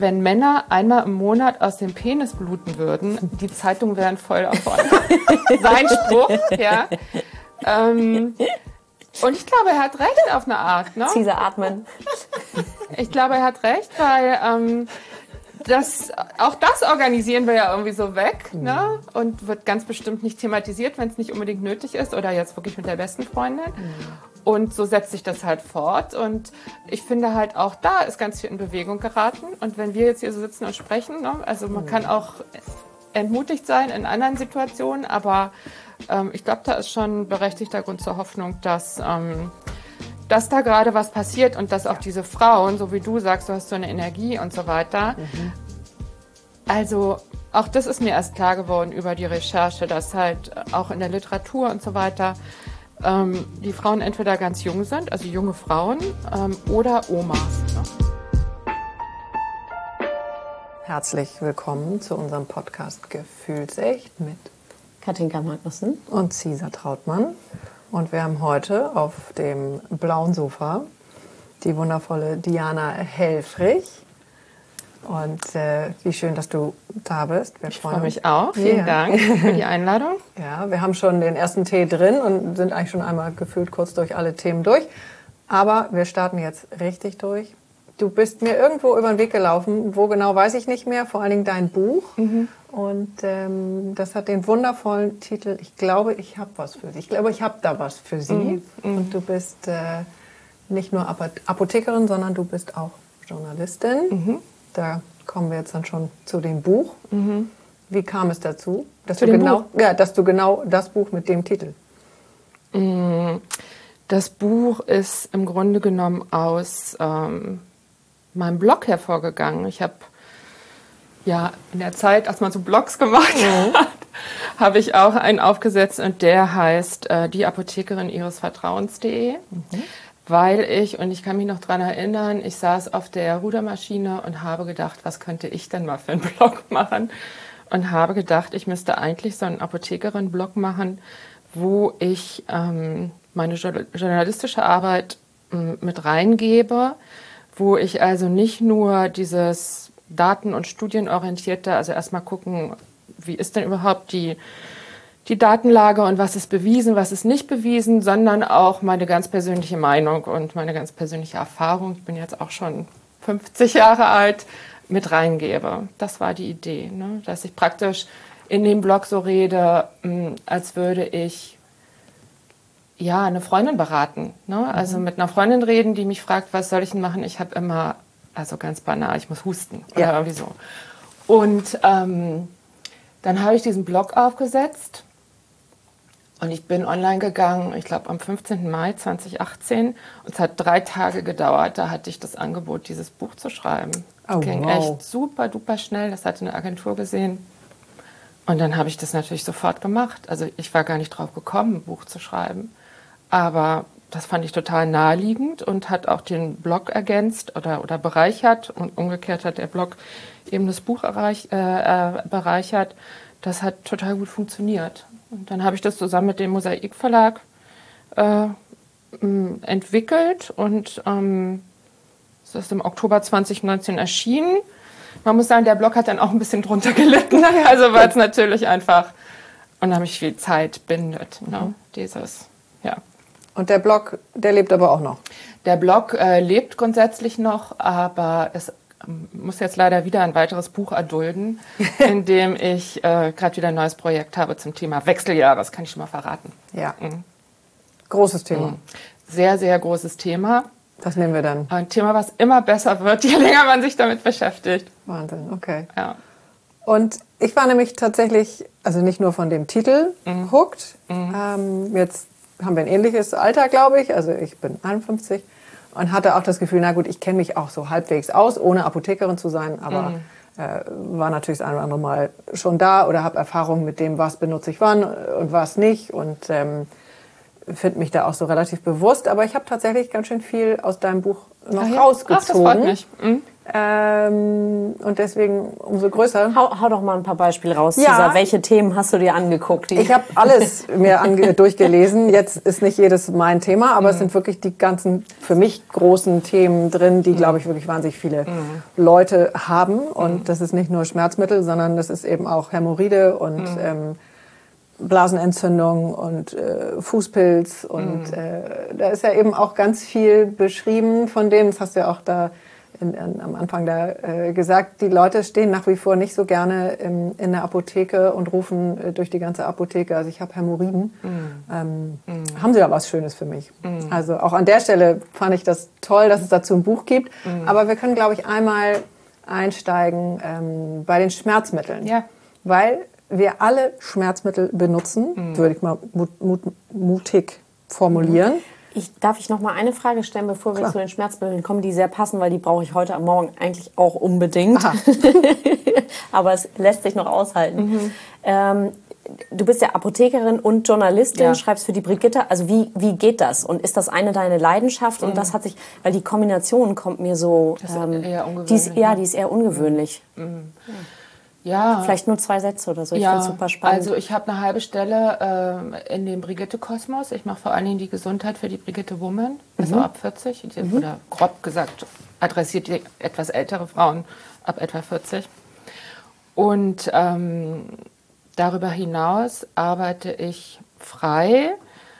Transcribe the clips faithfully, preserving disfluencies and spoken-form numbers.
Wenn Männer einmal im Monat aus dem Penis bluten würden, die Zeitungen wären voll davon. Sein Spruch, ja. Ähm, und ich glaube, er hat recht auf eine Art. Ne? Caesar atmen. Ich glaube, er hat recht, weil ähm, das, auch das organisieren wir ja irgendwie so weg. Mhm. Ne? Und wird ganz bestimmt nicht thematisiert, wenn es nicht unbedingt nötig ist. Oder jetzt wirklich mit der besten Freundin. Mhm. Und so setzt sich das halt fort. Und ich finde halt auch da ist ganz viel in Bewegung geraten. Und wenn wir jetzt hier so sitzen und sprechen, ne? Also man mhm. kann auch entmutigt sein in anderen Situationen. Aber ähm, ich glaube, da ist schon berechtigter Grund zur Hoffnung, dass, ähm, dass da gerade was passiert. Und dass auch diese Frauen, so wie du sagst, du hast so eine Energie und so weiter. Mhm. Also auch das ist mir erst klar geworden über die Recherche, dass halt auch in der Literatur und so weiter ähm, die Frauen entweder ganz jung sind, also junge Frauen, ähm, oder Omas. Ne? Herzlich willkommen zu unserem Podcast Gefühlsecht mit Katinka Magnussen und Caesar Trautmann. Und wir haben heute auf dem blauen Sofa die wundervolle Diana Helfrich. Und äh, wie schön, dass du da bist. Wir ich freue mich auch. Vielen ja. Dank für die Einladung. Ja, wir haben schon den ersten Tee drin und sind eigentlich schon einmal gefühlt kurz durch alle Themen durch. Aber wir starten jetzt richtig durch. Du bist mir irgendwo über den Weg gelaufen. Wo genau, weiß ich nicht mehr. Vor allen Dingen dein Buch. Mhm. Und ähm, das hat den wundervollen Titel, ich glaube, ich habe was für Sie. Ich glaube, ich habe da was für Sie. Mhm. Und du bist äh, nicht nur Apothekerin, sondern du bist auch Journalistin. Mhm. Da kommen wir jetzt dann schon zu dem Buch. Mhm. Wie kam es dazu, dass zu du, dem genau, Buch? Ja, dass du genau das Buch mit dem Titel? Das Buch ist im Grunde genommen aus ähm, meinem Blog hervorgegangen. Ich habe ja in der Zeit, als man so Blogs gemacht mhm. hat, habe ich auch einen aufgesetzt und der heißt äh, die Apothekerin ihres Vertrauens punkt de. Mhm. Weil ich, und ich kann mich noch daran erinnern, ich saß auf der Rudermaschine und habe gedacht, was könnte ich denn mal für einen Blog machen? Und habe gedacht, ich müsste eigentlich so einen Apothekerin-Blog machen, wo ich ähm, meine journalistische Arbeit ähm, mit reingebe, wo ich also nicht nur dieses Daten- und Studienorientierte, also erstmal gucken, wie ist denn überhaupt die die Datenlage und was ist bewiesen, was ist nicht bewiesen, sondern auch meine ganz persönliche Meinung und meine ganz persönliche Erfahrung, ich bin jetzt auch schon fünfzig Jahre alt, mit reingebe. Das war die Idee, ne? Dass ich praktisch in dem Blog so rede, als würde ich ja eine Freundin beraten. Ne? Also mit einer Freundin reden, die mich fragt, was soll ich denn machen? Ich habe immer, also ganz banal, ich muss husten oder ja. irgendwie so. Und ähm, dann habe ich diesen Blog aufgesetzt. Und ich bin online gegangen, ich glaube am fünfzehnten Mai zweitausendachtzehn. Und es hat drei Tage gedauert, da hatte ich das Angebot, dieses Buch zu schreiben. Das oh, ging wow. echt super, duper schnell. Das hatte eine Agentur gesehen. Und dann habe ich das natürlich sofort gemacht. Also ich war gar nicht drauf gekommen, ein Buch zu schreiben. Aber das fand ich total naheliegend und hat auch den Blog ergänzt oder, oder bereichert. Und umgekehrt hat der Blog eben das Buch erreich, äh, bereichert. Das hat total gut funktioniert. Und dann habe ich das zusammen mit dem Mosaik Verlag äh, entwickelt und ähm, es ist im Oktober zweitausendneunzehn erschienen. Man muss sagen, der Blog hat dann auch ein bisschen drunter gelitten, also weil es natürlich einfach unheimlich viel Zeit bindet, ne, mhm. dieses, ja. Und der Blog, der lebt aber auch noch? Der Blog äh, lebt grundsätzlich noch, aber es muss jetzt leider wieder ein weiteres Buch erdulden, in dem ich äh, gerade wieder ein neues Projekt habe zum Thema Wechseljahre. Das kann ich schon mal verraten. Ja. Mhm. Großes Thema. Mhm. Sehr, sehr großes Thema. Was nehmen wir dann? Ein Thema, was immer besser wird, je länger man sich damit beschäftigt. Wahnsinn, okay. Ja. Und ich war nämlich tatsächlich, also nicht nur von dem Titel mhm. hooked. Mhm. Ähm, jetzt haben wir ein ähnliches Alter, glaube ich. Also ich bin einundfünfzig. Und hatte auch das Gefühl, na gut, ich kenne mich auch so halbwegs aus, ohne Apothekerin zu sein, aber mhm. äh, war natürlich das eine oder andere Mal schon da oder habe Erfahrung mit dem, was benutze ich wann und was nicht und ähm, finde mich da auch so relativ bewusst. Aber ich habe tatsächlich ganz schön viel aus deinem Buch noch Ach ja. rausgezogen. Ach, das freut mich. Mhm. Ähm, und deswegen umso größer. Hau, hau doch mal ein paar Beispiele raus, Ja. Cesar. Welche Themen hast du dir angeguckt? Die Ich habe alles mir ange durchgelesen. Jetzt ist nicht jedes mein Thema, aber mhm. es sind wirklich die ganzen für mich großen Themen drin, die, glaube ich, wirklich wahnsinnig viele mhm. Leute haben. Und mhm. das ist nicht nur Schmerzmittel, sondern das ist eben auch Hämorrhoide und mhm. ähm, Blasenentzündung und äh, Fußpilz. Und mhm. äh, da ist ja eben auch ganz viel beschrieben von dem, das hast du ja auch da In, in, am Anfang da äh, gesagt, die Leute stehen nach wie vor nicht so gerne im, in der Apotheke und rufen äh, durch die ganze Apotheke, also ich habe Hämorrhoiden. Mm. Ähm, mm. Haben Sie da was Schönes für mich? Mm. Also auch an der Stelle fand ich das toll, dass es dazu ein Buch gibt. Mm. Aber wir können, glaube ich, einmal einsteigen ähm, bei den Schmerzmitteln. Ja. Weil wir alle Schmerzmittel benutzen, mm. würde ich mal mut, mut, mutig formulieren. Mm. Ich, darf ich noch mal eine Frage stellen, bevor wir Klar. zu den Schmerzmitteln kommen, die sehr passen, weil die brauche ich heute am Morgen eigentlich auch unbedingt. Aber es lässt sich noch aushalten. Mhm. Ähm, du bist ja Apothekerin und Journalistin, ja. schreibst für die Brigitte. Also wie, wie geht das? Und ist das eine deine Leidenschaft? Mhm. Und das hat sich, weil die Kombination kommt mir so... Das ist ähm, eher ungewöhnlich. Die ist, ja, die ist eher ungewöhnlich. Mhm. Ja. Ja. Vielleicht nur zwei Sätze oder so. Ich ja, finde es super spannend. Also ich habe eine halbe Stelle äh, in dem Brigitte-Kosmos. Ich mache vor allen Dingen die Gesundheit für die Brigitte Woman, also mhm. ab vierzig. Mhm. Oder grob gesagt adressiert die etwas ältere Frauen ab etwa vierzig. Und ähm, darüber hinaus arbeite ich frei,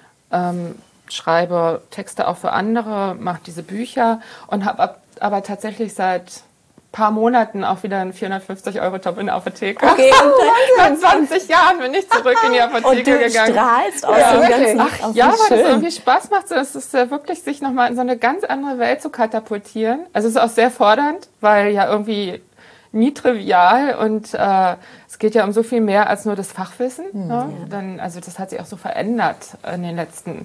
ähm, schreibe Texte auch für andere, mache diese Bücher und habe aber tatsächlich seit paar Monaten auch wieder einen vierhundertfünfzig Euro Job in der Apotheke. Okay, nach zwanzig Jahren bin ich zurück in die Apotheke und du gegangen. strahlst aus ja, dem ganzen... Ach, ja, weil das irgendwie Spaß macht. So, es ist ja wirklich, sich nochmal in so eine ganz andere Welt zu katapultieren. Also es ist auch sehr fordernd, weil ja irgendwie nie trivial und äh, es geht ja um so viel mehr als nur das Fachwissen. Mhm. Ne? Dann, also das hat sich auch so verändert in den letzten...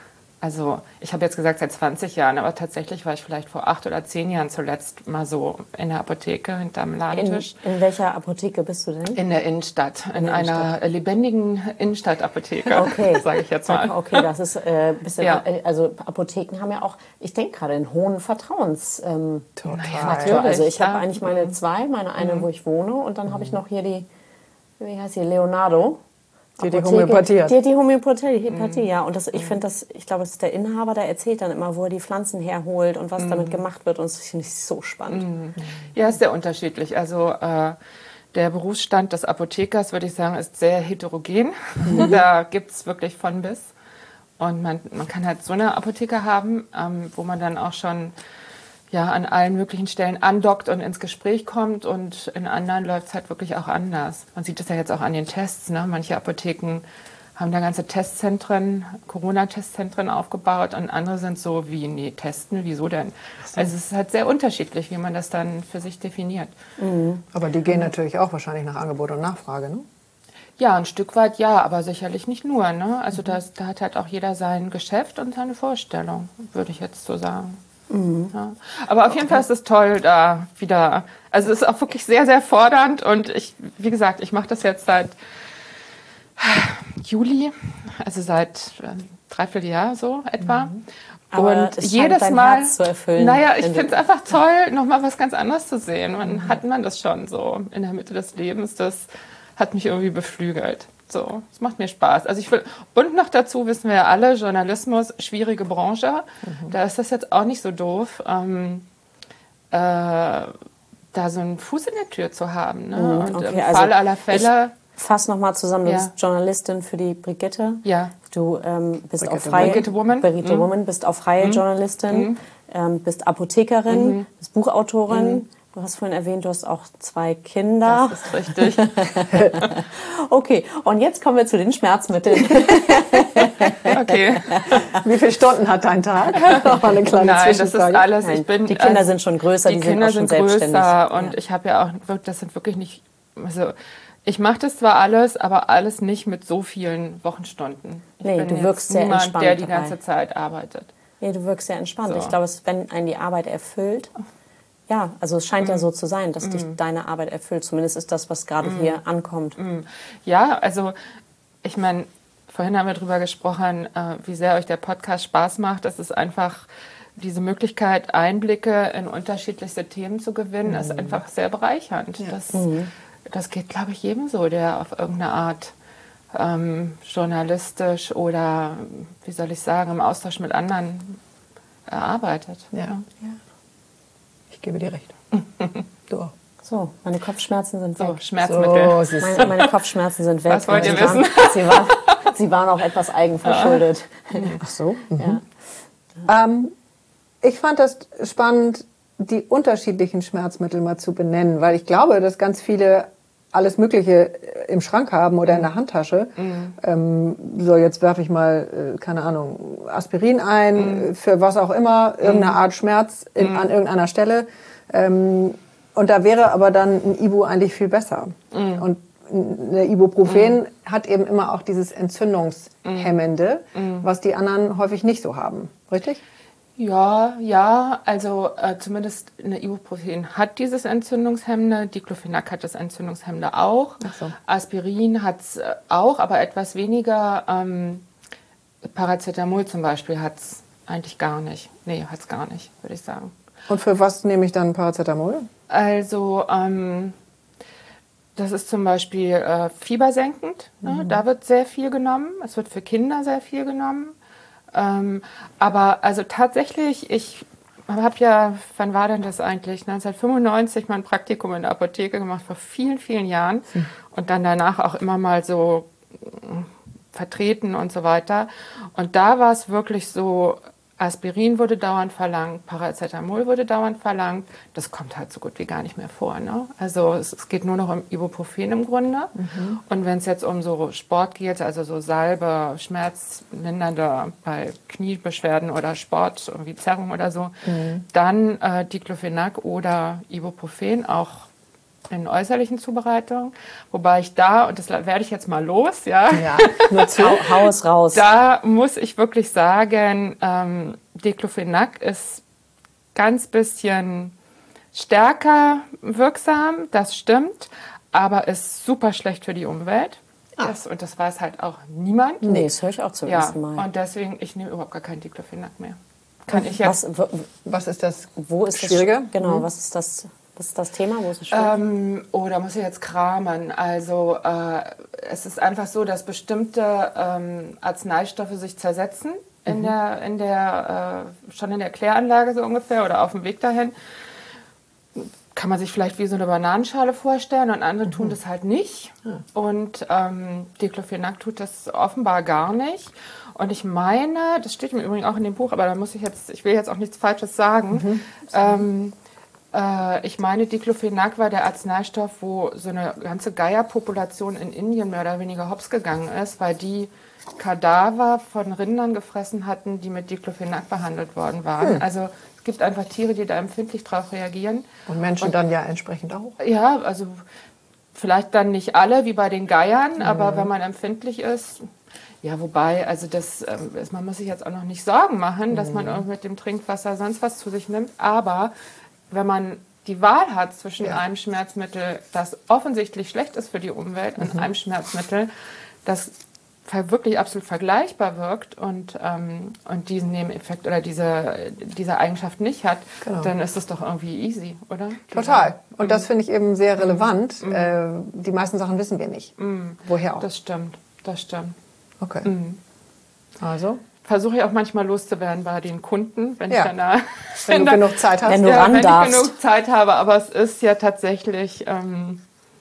Also ich habe jetzt gesagt seit zwanzig Jahren, aber tatsächlich war ich vielleicht vor acht oder zehn Jahren zuletzt mal so in der Apotheke hinterm Ladentisch. In, in welcher Apotheke bist du denn? In der Innenstadt, in, in der einer Innenstadt. lebendigen Innenstadtapotheke, okay. sage ich jetzt mal. Okay, das ist äh, bisschen, ja. also Apotheken haben ja auch, ich denke gerade, einen hohen Vertrauens ähm, Total. Also ich habe ja. eigentlich meine zwei, meine eine, mhm. wo ich wohne, und dann mhm. habe ich noch hier die, wie heißt die, Leonardo. Die die Homöopathie hat. Die die Homöopathie, mhm. ja. Und das, ich finde das, ich glaube, das ist der Inhaber, der erzählt dann immer, wo er die Pflanzen herholt und was mhm. damit gemacht wird. Und das finde ich so spannend. Mhm. Ja, ist sehr unterschiedlich. Also äh, der Berufsstand des Apothekers, würde ich sagen, ist sehr heterogen. Mhm. Da gibt es wirklich von bis. Und man, man kann halt so eine Apotheke haben, ähm, wo man dann auch schon ja, an allen möglichen Stellen andockt und ins Gespräch kommt, und in anderen läuft es halt wirklich auch anders. Man sieht das ja jetzt auch an den Tests. Ne? Manche Apotheken haben da ganze Testzentren, Corona-Testzentren aufgebaut, und andere sind so wie, nee, testen, wieso denn? Also es ist halt sehr unterschiedlich, wie man das dann für sich definiert. Mhm. Aber die gehen natürlich auch wahrscheinlich nach Angebot und Nachfrage, ne? Ja, ein Stück weit ja, aber sicherlich nicht nur. Ne? Also das, da hat halt auch jeder sein Geschäft und seine Vorstellung, würde ich jetzt so sagen. Mhm. Ja. Aber auf jeden Fall ist es toll, da wieder, also es ist auch wirklich sehr, sehr fordernd, und ich, wie gesagt, ich mache das jetzt seit Juli, also seit äh, dreiviertel Jahr so etwa. Mhm. Aber und jedes dein Mal, Herz zu erfüllen. Naja, ich finde es einfach toll, nochmal was ganz anderes zu sehen. Man mhm. hat man das schon so in der Mitte des Lebens, das hat mich irgendwie beflügelt. So, es macht mir Spaß. Also ich will, und noch dazu wissen wir ja alle, Journalismus, schwierige Branche. Mhm. Da ist das jetzt auch nicht so doof, ähm, äh, da so einen Fuß in der Tür zu haben. Ne? Mhm, und okay, im also Fall aller Fälle. Fass nochmal zusammen, du ja. bist Journalistin für die Brigitte. Ja. Du ähm, bist Brigitte auch freie Brigitte Woman. Brigitte mhm. Woman, bist auch freie mhm. Journalistin, mhm. Ähm, bist Apothekerin, mhm. bist Buchautorin. Mhm. Du hast vorhin erwähnt, du hast auch zwei Kinder. Das ist richtig. Okay, und jetzt kommen wir zu den Schmerzmitteln. Okay. Wie viele Stunden hat dein Tag? Noch mal eine kleine Nein, das ist alles. Nein, Ich bin, die Kinder also, sind schon größer, die, die die Kinder sind auch schon sind selbstständig. größer, und ja. ich habe ja auch, das sind wirklich nicht, also ich mache das zwar alles, aber alles nicht mit so vielen Wochenstunden. Ich nee, bin du wirkst sehr niemand, entspannt der die dabei. ganze Zeit arbeitet. Nee, du wirkst sehr entspannt. So. Ich glaube, es, wenn einen die Arbeit erfüllt, ja, also es scheint mm. ja so zu sein, dass mm. dich deine Arbeit erfüllt. Zumindest ist das, was gerade mm. hier ankommt. Mm. Ja, also ich meine, vorhin haben wir darüber gesprochen, äh, wie sehr euch der Podcast Spaß macht. Das ist einfach diese Möglichkeit, Einblicke in unterschiedlichste Themen zu gewinnen, mhm. ist einfach sehr bereichernd. Ja. Das, mhm. das geht, glaube ich, jedem so, der auf irgendeine Art ähm, journalistisch oder, wie soll ich sagen, im Austausch mit anderen äh, arbeitet. Ja. Ja. Ich gebe dir recht. Du auch. So, meine Kopfschmerzen sind weg. So, Schmerzmittel. So, meine, meine Kopfschmerzen sind weg. Was wollt ihr sie wissen? Waren, sie, war, sie waren auch etwas eigenverschuldet. Ach so. Mhm. Ja. Ähm, ich fand das spannend, die unterschiedlichen Schmerzmittel mal zu benennen, weil ich glaube, dass ganz viele alles Mögliche im Schrank haben oder in der Handtasche. Mhm. Ähm, so, jetzt werfe ich mal, keine Ahnung, Aspirin ein, mhm. für was auch immer, irgendeine Art Schmerz in, mhm. an irgendeiner Stelle. Ähm, Und da wäre aber dann ein Ibu eigentlich viel besser. Mm. Und eine Ibuprofen mm. hat eben immer auch dieses Entzündungshemmende, mm. was die anderen häufig nicht so haben. Richtig? Ja, ja. Also äh, zumindest eine Ibuprofen hat dieses Entzündungshemmende. Diclofenac hat das Entzündungshemmende auch. Ach so. Aspirin hat es auch, aber etwas weniger. Ähm, Paracetamol zum Beispiel hat es eigentlich gar nicht. Nee, hat es gar nicht, würde ich sagen. Und für was nehme ich dann Paracetamol? Also ähm, das ist zum Beispiel äh, fiebersenkend. Ne? Mhm. Da wird sehr viel genommen. Es wird für Kinder sehr viel genommen. Ähm, aber also tatsächlich, ich habe ja, wann war denn das eigentlich? neunzehnhundertfünfundneunzig mein Praktikum in der Apotheke gemacht, vor vielen, vielen Jahren. Mhm. Und dann danach auch immer mal so äh, vertreten und so weiter. Und da war es wirklich so, Aspirin wurde dauernd verlangt, Paracetamol wurde dauernd verlangt. Das kommt halt so gut wie gar nicht mehr vor. Ne? Also es, es geht nur noch um Ibuprofen im Grunde. Mhm. Und wenn es jetzt um so Sport geht, also so Salbe, schmerzlindernde bei Kniebeschwerden oder Sport, irgendwie Zerrung oder so, mhm. dann äh, Diclofenac oder Ibuprofen, auch in äußerlichen Zubereitungen. Wobei ich da, und das werde ich jetzt mal los, ja, ja nur zu, hau es raus. Da muss ich wirklich sagen, ähm, Diclofenac ist ganz bisschen stärker wirksam, das stimmt, aber ist super schlecht für die Umwelt. Ah. Das, und das weiß halt auch niemand. Nee, das höre ich auch zum ja, ersten Mal. Und deswegen, ich nehme überhaupt gar keinen Diclofenac mehr. Kann ich jetzt, was, was ist das wo ist Schwierige? Das, genau, mhm. was ist das... Was ist das Thema? Wo ist es schwierig? Ähm, oh, da muss ich jetzt kramen. Also äh, es ist einfach so, dass bestimmte ähm, Arzneistoffe sich zersetzen in mhm. der, in der, äh, schon in der Kläranlage so ungefähr oder auf dem Weg dahin. Kann man sich vielleicht wie so eine Bananenschale vorstellen und andere mhm. tun das halt nicht. Mhm. Und ähm, Diclofenac tut das offenbar gar nicht. Und ich meine, das steht im Übrigen auch in dem Buch, aber da muss ich jetzt, ich will jetzt auch nichts Falsches sagen. Mhm. Ähm, Ich meine, Diclofenac war der Arzneistoff, wo so eine ganze Geierpopulation in Indien mehr oder weniger hops gegangen ist, weil die Kadaver von Rindern gefressen hatten, die mit Diclofenac behandelt worden waren. Hm. Also es gibt einfach Tiere, die da empfindlich drauf reagieren. Und Menschen Und, dann ja entsprechend auch? Ja, also vielleicht dann nicht alle, wie bei den Geiern, mhm. aber wenn man empfindlich ist... Ja, wobei, also das, ähm, man muss sich jetzt auch noch nicht Sorgen machen, dass man irgendwie mit dem Trinkwasser sonst was zu sich nimmt, aber... Wenn man die Wahl hat zwischen ja. einem Schmerzmittel, das offensichtlich schlecht ist für die Umwelt, und mhm. einem Schmerzmittel, das wirklich absolut vergleichbar wirkt und, ähm, und diesen Nebeneffekt oder diese, diese Eigenschaft nicht hat, genau. dann ist es doch irgendwie easy, oder? Total. Und das finde ich eben sehr relevant. Mhm. Äh, die meisten Sachen wissen wir nicht. Mhm. Woher auch. Das stimmt, das stimmt. Okay. Mhm. Also? Versuche ich auch manchmal loszuwerden bei den Kunden, wenn ja. ich danach, wenn du wenn genug Zeit hast. Wenn du ja, ran wenn darfst. ich genug Zeit habe, aber es ist ja tatsächlich, ähm,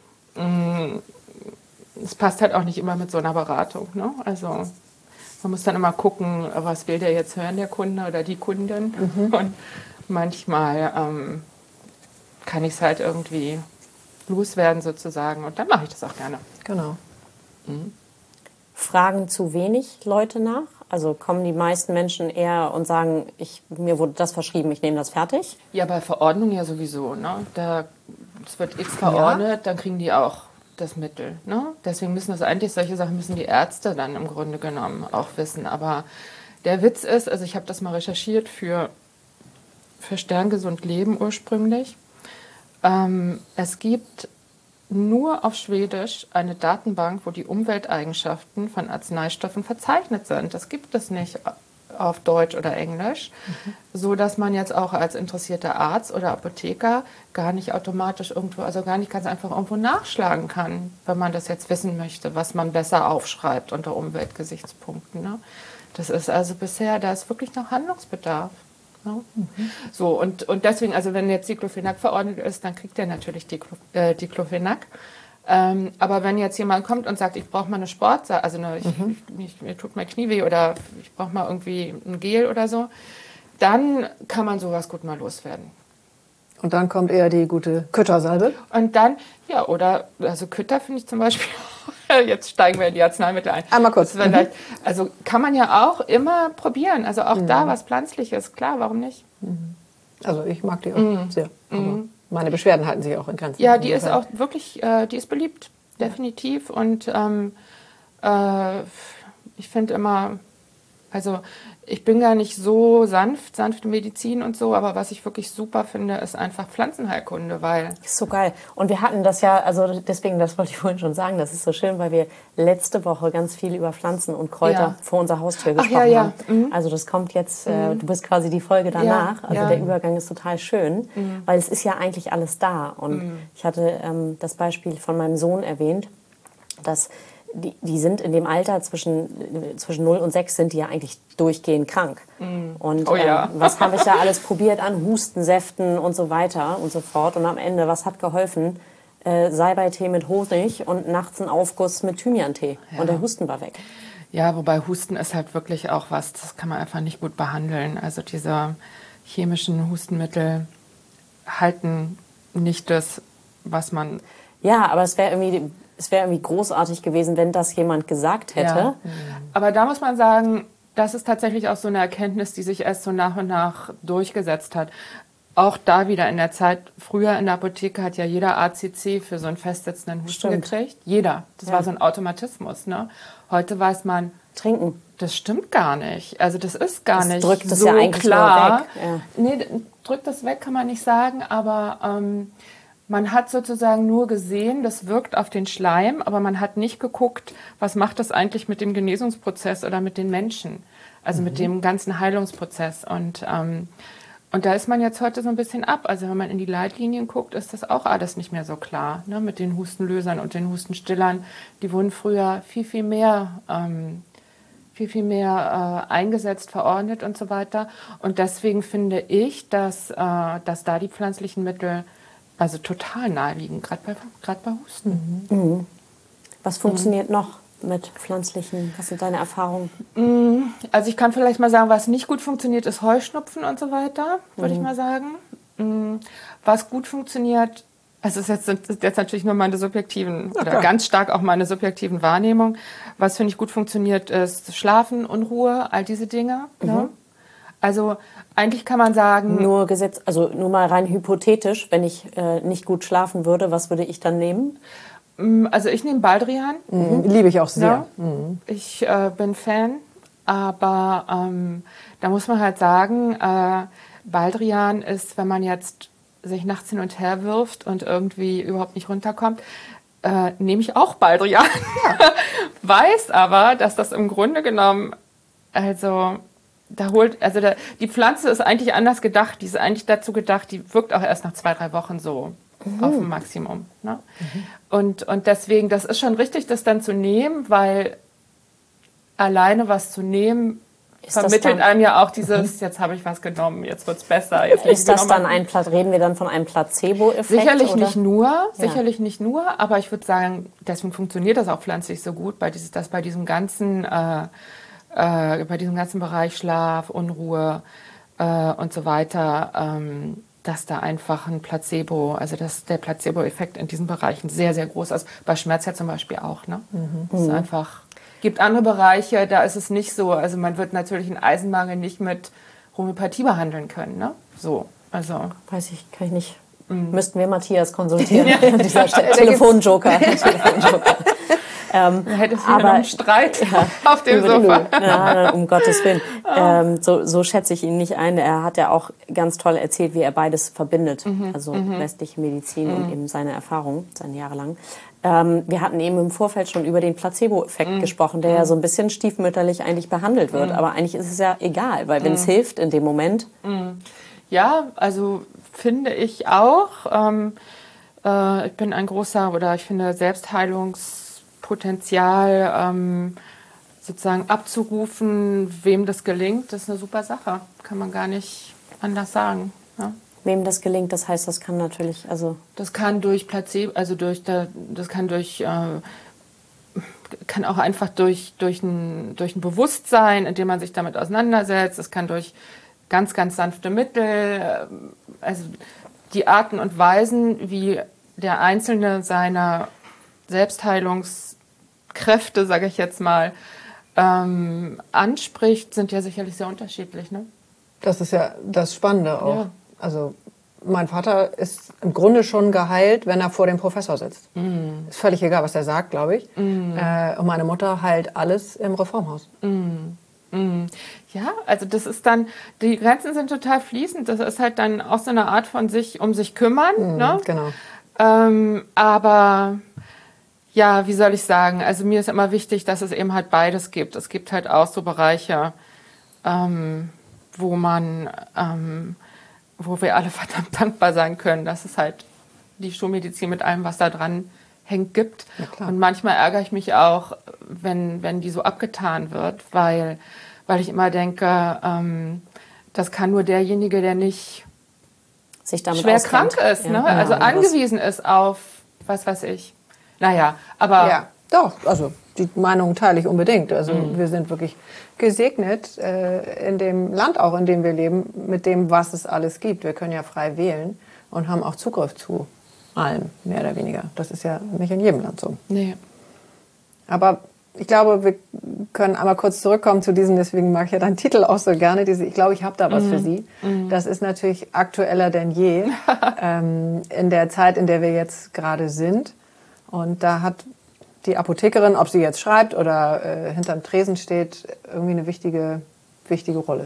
mh, es passt halt auch nicht immer mit so einer Beratung. Ne? Also man muss dann immer gucken, was will der jetzt hören, der Kunde oder die Kundin. Mhm. Und manchmal ähm, kann ich es halt irgendwie loswerden sozusagen und dann mache ich das auch gerne. Genau. Mhm. Fragen zu wenig Leute nach? Also kommen die meisten Menschen eher und sagen, ich, mir wurde das verschrieben, ich nehme das fertig? Ja, bei Verordnung ja sowieso. Ne? Da, es wird X verordnet, ja. dann kriegen die auch das Mittel. Ne? Deswegen müssen das eigentlich, solche Sachen müssen die Ärzte dann im Grunde genommen auch wissen. Aber der Witz ist, also ich habe das mal recherchiert für, für Sterngesund Leben ursprünglich. Ähm, es gibt nur auf Schwedisch eine Datenbank, wo die Umwelteigenschaften von Arzneistoffen verzeichnet sind. Das gibt es nicht auf Deutsch oder Englisch, mhm. so dass man jetzt auch als interessierter Arzt oder Apotheker gar nicht automatisch irgendwo, also gar nicht ganz einfach irgendwo nachschlagen kann, wenn man das jetzt wissen möchte, was man besser aufschreibt unter Umweltgesichtspunkten. Ne? Das ist also bisher, da ist wirklich noch Handlungsbedarf. Ne? Mhm. So, und, und deswegen, also wenn jetzt Diclofenac verordnet ist, dann kriegt er natürlich Diclo, äh, Diclofenac. Ähm, aber wenn jetzt jemand kommt und sagt, ich brauche mal eine Sportsache, also eine, mhm. ich, ich, mir tut mein Knie weh oder ich brauche mal irgendwie ein Gel oder so, dann kann man sowas gut mal loswerden. Und dann kommt eher die gute Küttersalbe? Und dann, ja, oder, also Kütter finde ich zum Beispiel, jetzt steigen wir in die Arzneimittel ein. Einmal kurz. Mhm. Also kann man ja auch immer probieren, also auch mhm. da was Pflanzliches, klar, warum nicht? Mhm. Also ich mag die auch mhm. sehr, aber mhm. meine Beschwerden halten sich auch in Grenzen. Ja, die ist auch wirklich, äh, die ist beliebt, definitiv. Und ähm, äh, ich finde immer, also ich bin gar nicht so sanft, sanfte Medizin und so, aber was ich wirklich super finde, ist einfach Pflanzenheilkunde, weil... Ist so geil. Und wir hatten das ja, also deswegen, das wollte ich vorhin schon sagen, das ist so schön, weil wir letzte Woche ganz viel über Pflanzen und Kräuter ja. vor unserer Haustür gesprochen Ach, ja, ja. haben. Mhm. Also das kommt jetzt, mhm. äh, du bist quasi die Folge danach, ja, also ja. der Übergang ist total schön, mhm. weil es ist ja eigentlich alles da. Und mhm. ich hatte ähm, das Beispiel von meinem Sohn erwähnt, dass Die, die sind in dem Alter zwischen, zwischen null und sechs sind die ja eigentlich durchgehend krank. Mm. Und oh, ja. ähm, was habe ich da alles probiert an Hustensäften und so weiter und so fort. Und am Ende, was hat geholfen? Äh, Salbeitee mit Honig und nachts ein Aufguss mit Thymiantee. Ja. Und der Husten war weg. Ja, wobei Husten ist halt wirklich auch was, das kann man einfach nicht gut behandeln. Also diese chemischen Hustenmittel halten nicht das, was man... Ja, aber es wäre irgendwie... Es wäre irgendwie großartig gewesen, wenn das jemand gesagt hätte. Ja. Aber da muss man sagen, das ist tatsächlich auch so eine Erkenntnis, die sich erst so nach und nach durchgesetzt hat. Auch da wieder in der Zeit, früher in der Apotheke hat ja jeder A C C für so einen festsitzenden Husten Stimmt. gekriegt. Jeder. Das ja. war so ein Automatismus. Ne? Heute weiß man... Trinken. Das stimmt gar nicht. Also das ist gar das nicht drückt so das ja eigentlich klar. Weg. Ja. Nee, drückt das weg kann man nicht sagen, aber... Ähm, man hat sozusagen nur gesehen, das wirkt auf den Schleim, aber man hat nicht geguckt, was macht das eigentlich mit dem Genesungsprozess oder mit den Menschen, also mhm. mit dem ganzen Heilungsprozess. Und, ähm, und da ist man jetzt heute so ein bisschen ab. Also wenn man in die Leitlinien guckt, ist das auch alles nicht mehr so klar, ne? Mit den Hustenlösern und den Hustenstillern. Die wurden früher viel, viel mehr, ähm, viel, viel mehr äh, eingesetzt, verordnet und so weiter. Und deswegen finde ich, dass, äh, dass da die pflanzlichen Mittel also total naheliegend, gerade bei, gerade bei Husten. Mhm. Was funktioniert mhm. noch mit pflanzlichen? Was sind deine Erfahrungen? Also ich kann vielleicht mal sagen, was nicht gut funktioniert, ist Heuschnupfen und so weiter, würde mhm. ich mal sagen. Was gut funktioniert, also ist jetzt, ist jetzt natürlich nur meine subjektiven, ja, oder klar. ganz stark auch meine subjektiven Wahrnehmung. Was finde ich gut funktioniert, ist Schlafen, Unruhe, all diese Dinge. Mhm. Ne? Also eigentlich kann man sagen... Nur Gesetz, also nur mal rein hypothetisch, wenn ich äh, nicht gut schlafen würde, was würde ich dann nehmen? Also ich nehme Baldrian. Mhm. Liebe ich auch sehr. Ja. Mhm. Ich äh, bin Fan, aber ähm, da muss man halt sagen, äh, Baldrian ist, wenn man jetzt sich nachts hin und her wirft und irgendwie überhaupt nicht runterkommt, äh, nehme ich auch Baldrian. Ja. Weiß aber, dass das im Grunde genommen, also... Da holt, also da, die Pflanze ist eigentlich anders gedacht. Die ist eigentlich dazu gedacht, die wirkt auch erst nach zwei, drei Wochen so mhm. auf dem Maximum. Ne? Mhm. Und, und deswegen, das ist schon richtig, das dann zu nehmen, weil alleine was zu nehmen, ist vermittelt einem ja auch dieses, mhm. jetzt habe ich was genommen, jetzt wird es besser. Jetzt ist das dann ein, reden wir dann von einem Placebo-Effekt? Sicherlich oder? nicht nur, ja. sicherlich nicht nur, aber ich würde sagen, deswegen funktioniert das auch pflanzlich so gut, weil dieses, dass bei diesem ganzen... Äh, Äh, bei diesem ganzen Bereich Schlaf, Unruhe äh, und so weiter, ähm, dass da einfach ein Placebo, also dass der Placebo-Effekt in diesen Bereichen sehr, sehr groß ist. Bei Schmerz ja zum Beispiel auch. Ne? Mhm. Es ist einfach, gibt andere Bereiche, da ist es nicht so. Also man wird natürlich einen Eisenmangel nicht mit Homöopathie behandeln können. Ne? So, also. Weiß ich, kann ich nicht. Mhm. Müssten wir Matthias konsultieren an dieser Stelle. Telefonjoker. Telefonjoker. Ähm, Dann hätte es wieder noch einen Streit ja, auf dem Sofa. Ja, um Gottes Willen. Ähm, so, so schätze ich ihn nicht ein. Er hat ja auch ganz toll erzählt, wie er beides verbindet. Mhm. Also mhm. westliche Medizin mhm. und eben seine Erfahrung, seine Jahre lang. Ähm, wir hatten eben im Vorfeld schon über den Placebo-Effekt mhm. gesprochen, der mhm. ja so ein bisschen stiefmütterlich eigentlich behandelt wird. Mhm. Aber eigentlich ist es ja egal, weil wenn es mhm. hilft in dem Moment. Mhm. Ja, also finde ich auch. Ähm, äh, ich bin ein großer, oder ich finde Selbstheilungspotenzial ähm, sozusagen abzurufen, wem das gelingt, das ist eine super Sache. Kann man gar nicht anders sagen. Ja? Wem das gelingt, das heißt, das kann natürlich, also... Das kann durch Placebo, also durch, das kann durch... Äh, kann auch einfach durch, durch, ein, durch ein Bewusstsein, indem man sich damit auseinandersetzt. Es kann durch ganz, ganz sanfte Mittel, also die Arten und Weisen, wie der Einzelne seiner Selbstheilungskräfte, sage ich jetzt mal, ähm, anspricht, sind ja sicherlich sehr unterschiedlich. Ne? Das ist ja das Spannende auch. Ja. Also mein Vater ist im Grunde schon geheilt, wenn er vor dem Professor sitzt. Mm. Ist völlig egal, was er sagt, glaube ich. Mm. Äh, und meine Mutter heilt alles im Reformhaus. Mm. Mm. Ja, also das ist dann, die Grenzen sind total fließend. Das ist halt dann auch so eine Art von sich um sich kümmern. Mm, ne? Genau. Ähm, aber ja, wie soll ich sagen? Also mir ist immer wichtig, dass es eben halt beides gibt. Es gibt halt auch so Bereiche, ähm, wo man... Ähm, wo wir alle verdammt dankbar sein können, dass es halt die Schulmedizin mit allem, was da dran hängt, gibt. Ja, klar. Und manchmal ärgere ich mich auch, wenn, wenn die so abgetan wird, weil, weil ich immer denke, ähm, das kann nur derjenige, der nicht sich damit schwer auskennt. krank ist, ja, ne? ja, also angewiesen ist auf, was weiß ich. Naja, aber... Ja, doch, also die Meinung teile ich unbedingt. Also mhm. wir sind wirklich gesegnet äh, in dem Land auch, in dem wir leben, mit dem, was es alles gibt. Wir können ja frei wählen und haben auch Zugriff zu allem, mehr oder weniger. Das ist ja nicht in jedem Land so. Nee. Aber ich glaube, wir können einmal kurz zurückkommen zu diesem, deswegen mag ich ja deinen Titel auch so gerne, diese, ich glaube, ich habe da was mhm. für Sie. Mhm. Das ist natürlich aktueller denn je ähm, in der Zeit, in der wir jetzt gerade sind. Und da hat die Apothekerin, ob sie jetzt schreibt oder äh, hinterm Tresen steht, irgendwie eine wichtige, wichtige Rolle.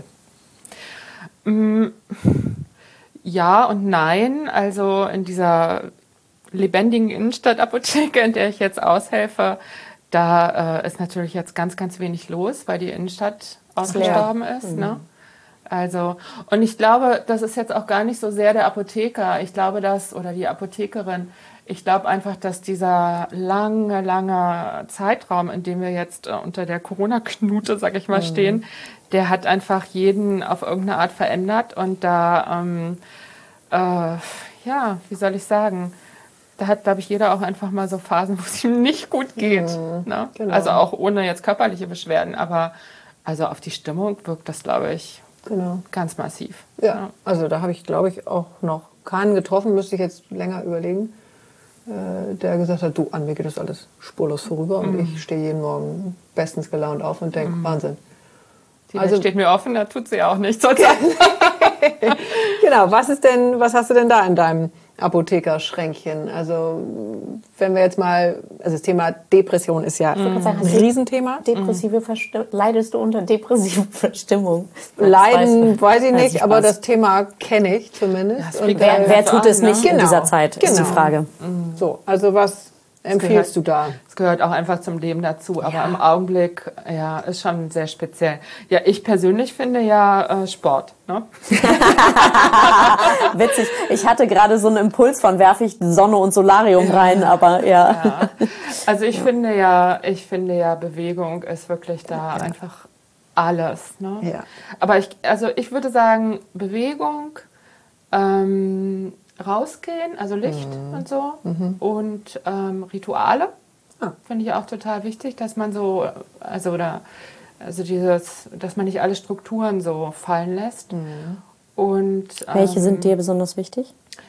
Ja und nein. Also in dieser lebendigen Innenstadtapotheke, in der ich jetzt aushelfe, da äh, ist natürlich jetzt ganz, ganz wenig los, weil die Innenstadt ausgestorben ja. ist. Mhm. Ne? Also, und ich glaube, das ist jetzt auch gar nicht so sehr der Apotheker. Ich glaube, dass, oder die Apothekerin, ich glaube einfach, dass dieser lange, lange Zeitraum, in dem wir jetzt äh, unter der Corona-Knute, sag ich mal, mhm. stehen, der hat einfach jeden auf irgendeine Art verändert. Und da, ähm, äh, ja, wie soll ich sagen, da hat, glaube ich, jeder auch einfach mal so Phasen, wo es ihm nicht gut geht. Mhm. Ne? Genau. Also auch ohne jetzt körperliche Beschwerden, aber also auf die Stimmung wirkt das, glaube ich, genau. ganz massiv. Ja, ja. Also da habe ich, glaube ich, auch noch keinen getroffen, müsste ich jetzt länger überlegen, der gesagt hat, du, an mir geht das alles spurlos vorüber und mm. ich stehe jeden Morgen bestens gelaunt auf und denke, mm. Wahnsinn. Die also steht mir offen, da tut sie auch nichts. Genau, was ist denn, was hast du denn da in deinem Apothekerschränkchen? Also wenn wir jetzt mal, also das Thema Depression ist ja mm. ein Riesenthema. Depressive Verstimmung, leidest du unter depressive Verstimmung? Leiden, weiß ich nicht, aber das Thema kenne ich zumindest. Und wer, wer tut es nicht genau. in dieser Zeit, genau. ist die Frage. So, also was empfiehlst gehört, du da? Es gehört auch einfach zum Leben dazu, aber ja. im Augenblick, ja, ist schon sehr speziell. Ja, ich persönlich finde ja äh, Sport. Ne? Witzig. Ich hatte gerade so einen Impuls von, werfe ich Sonne und Solarium ja. rein, aber ja. ja. Also ich ja. finde ja, ich finde ja, Bewegung ist wirklich da ja. einfach alles. Ne? Ja. Aber ich, also ich würde sagen, Bewegung, ähm, rausgehen, also Licht mhm. und so mhm. und ähm, Rituale ah. finde ich auch total wichtig, dass man so, also oder also dieses, dass man nicht alle Strukturen so fallen lässt. Mhm. Und welche ähm, sind dir besonders wichtig?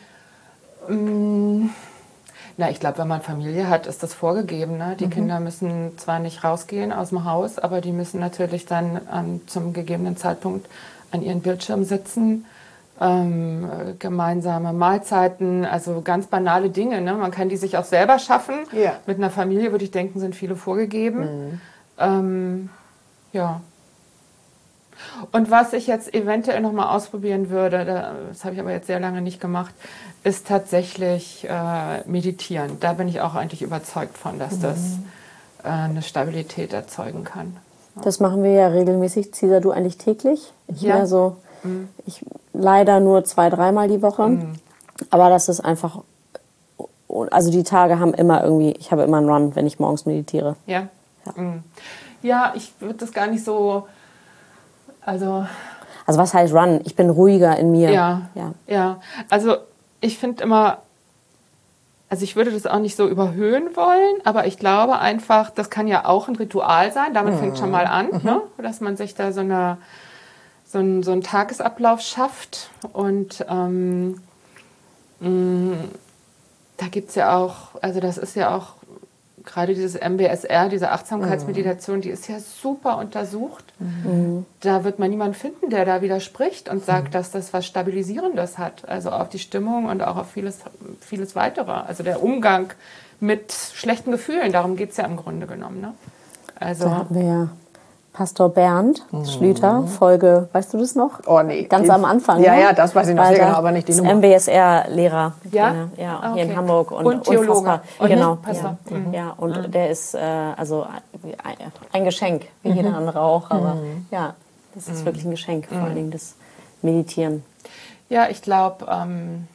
Mh, na, ich glaube, wenn man Familie hat, ist das vorgegeben. Ne? Die mhm. Kinder müssen zwar nicht rausgehen aus dem Haus, aber die müssen natürlich dann ähm, zum gegebenen Zeitpunkt an ihren Bildschirm sitzen. ähm, gemeinsame Mahlzeiten, also ganz banale Dinge. Ne? Man kann die sich auch selber schaffen. Ja. Mit einer Familie, würde ich denken, sind viele vorgegeben. Mhm. Ähm, ja. Und was ich jetzt eventuell noch mal ausprobieren würde, das habe ich aber jetzt sehr lange nicht gemacht, ist tatsächlich äh, meditieren. Da bin ich auch eigentlich überzeugt von, dass das äh, eine Stabilität erzeugen kann. Das machen wir ja regelmäßig. Cesar, du eigentlich täglich? Ich Ja. mehr so, Mhm. ich leider nur zwei, dreimal die Woche. Mhm. Aber das ist einfach, also die Tage haben immer irgendwie, ich habe immer einen Run, wenn ich morgens meditiere. Ja, Ja. Mhm. Ja, ich würde das gar nicht so, also Also was heißt Run? Ich bin ruhiger in mir. ja, Ja. ja. Also ich finde immer, also ich würde das auch nicht so überhöhen wollen, aber ich glaube einfach, das kann ja auch ein Ritual sein. Damit Mhm. fängt schon mal an, ne? Dass man sich da so, eine, so, einen, so einen Tagesablauf schafft. Und ähm, mh, da gibt es ja auch, also das ist ja auch gerade dieses M B S R, diese Achtsamkeitsmeditation, die ist ja super untersucht. Mhm. Da wird man niemanden finden, der da widerspricht und sagt, dass das was Stabilisierendes hat. Also auf die Stimmung und auch auf vieles, vieles weitere. Also der Umgang mit schlechten Gefühlen, darum geht es ja im Grunde genommen. Ne? Also, Da hatten wir ja Pastor Bernd Schlüter, Folge, weißt du das noch? Oh nee. Ganz Die- am Anfang. Ja, ne? ja, das weiß ich noch Weil sehr da genau, aber nicht die ist Nummer. M B S R-Lehrer. Ja? Ja, ja Ah, hier in okay. Hamburg. Und, Und Theologe. unfassbar. Und Genau. Pastor. Ja, Mhm. ja, und der ist äh, also ein- ein Geschenk, wie jeder andere auch. Aber ja, das ist wirklich ein Geschenk, vor allen Dingen das Meditieren. ja, ich glaube, ähm,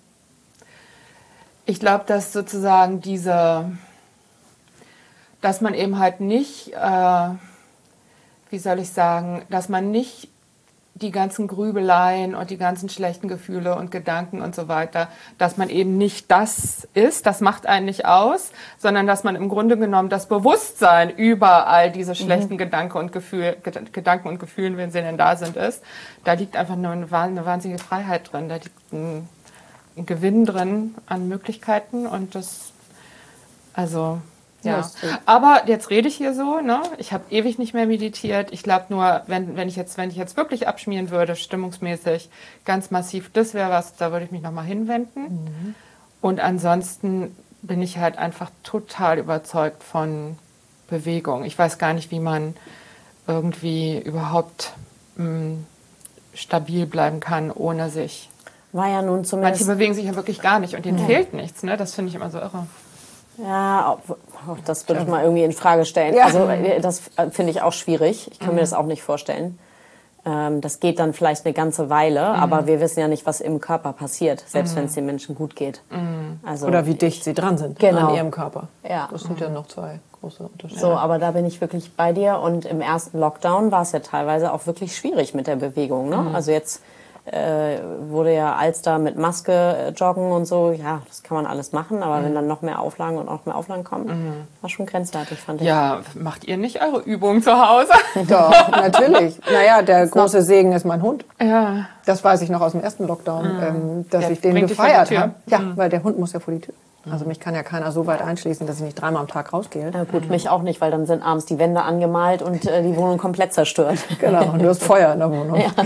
ich glaube, dass sozusagen diese, dass man eben halt nicht, äh, wie soll ich sagen, dass man nicht die ganzen Grübeleien und die ganzen schlechten Gefühle und Gedanken und so weiter, dass man eben nicht das ist, das macht einen nicht aus, sondern dass man im Grunde genommen das Bewusstsein über all diese schlechten Gedanken und Gefühl, Ged- Gedanken und Gefühlen, wenn sie denn da sind, ist. Da liegt einfach nur eine, wahn- eine wahnsinnige Freiheit drin, da liegt ein, ein Gewinn drin an Möglichkeiten und das, also... Ja, Ja, ist so. aber jetzt rede ich hier so, ne? Ich habe ewig nicht mehr meditiert. Ich glaube nur, wenn, wenn ich jetzt, wenn ich jetzt wirklich abschmieren würde, stimmungsmäßig, ganz massiv, das wäre was, da würde ich mich nochmal hinwenden. Mhm. Und ansonsten bin ich halt einfach total überzeugt von Bewegung. Ich weiß gar nicht, wie man irgendwie überhaupt mh, stabil bleiben kann, ohne sich. War ja nun Manche zumindest... bewegen sich ja wirklich gar nicht und denen fehlt nichts, ne? Das finde ich immer so irre. Ja, auch, auch das würde ich mal irgendwie in Frage stellen. Ja. Also äh, das äh, finde ich auch schwierig. Ich kann mir das auch nicht vorstellen. Ähm, das geht dann vielleicht eine ganze Weile, aber wir wissen ja nicht, was im Körper passiert, selbst wenn es den Menschen gut geht. Also, Oder wie dicht sie dran sind Genau. an ihrem Körper. Ja. Das sind ja noch zwei große Unterschiede. So, aber da bin ich wirklich bei dir. Und im ersten Lockdown war es ja teilweise auch wirklich schwierig mit der Bewegung. Ne? Also jetzt äh, wurde ja Alster mit Maske äh, joggen und so. Ja, das kann man alles machen. Aber wenn dann noch mehr Auflagen und noch mehr Auflagen kommen, war schon grenzwertig, fand ich. Ja, macht ihr nicht eure Übungen zu Hause? Doch, natürlich. Naja, der große Segen ist mein Hund. Ja. Das weiß ich noch aus dem ersten Lockdown, ähm, dass Der ich den bringt dich vor gefeiert die Tür. habe. Ja, weil der Hund muss ja vor die Tür. Also mich kann ja keiner so weit einschließen, dass ich nicht dreimal am Tag rausgehe. Ja, gut, mich auch nicht, weil dann sind abends die Wände angemalt und äh, die Wohnung komplett zerstört. Genau, und du hast Feuer in der Wohnung. Ja.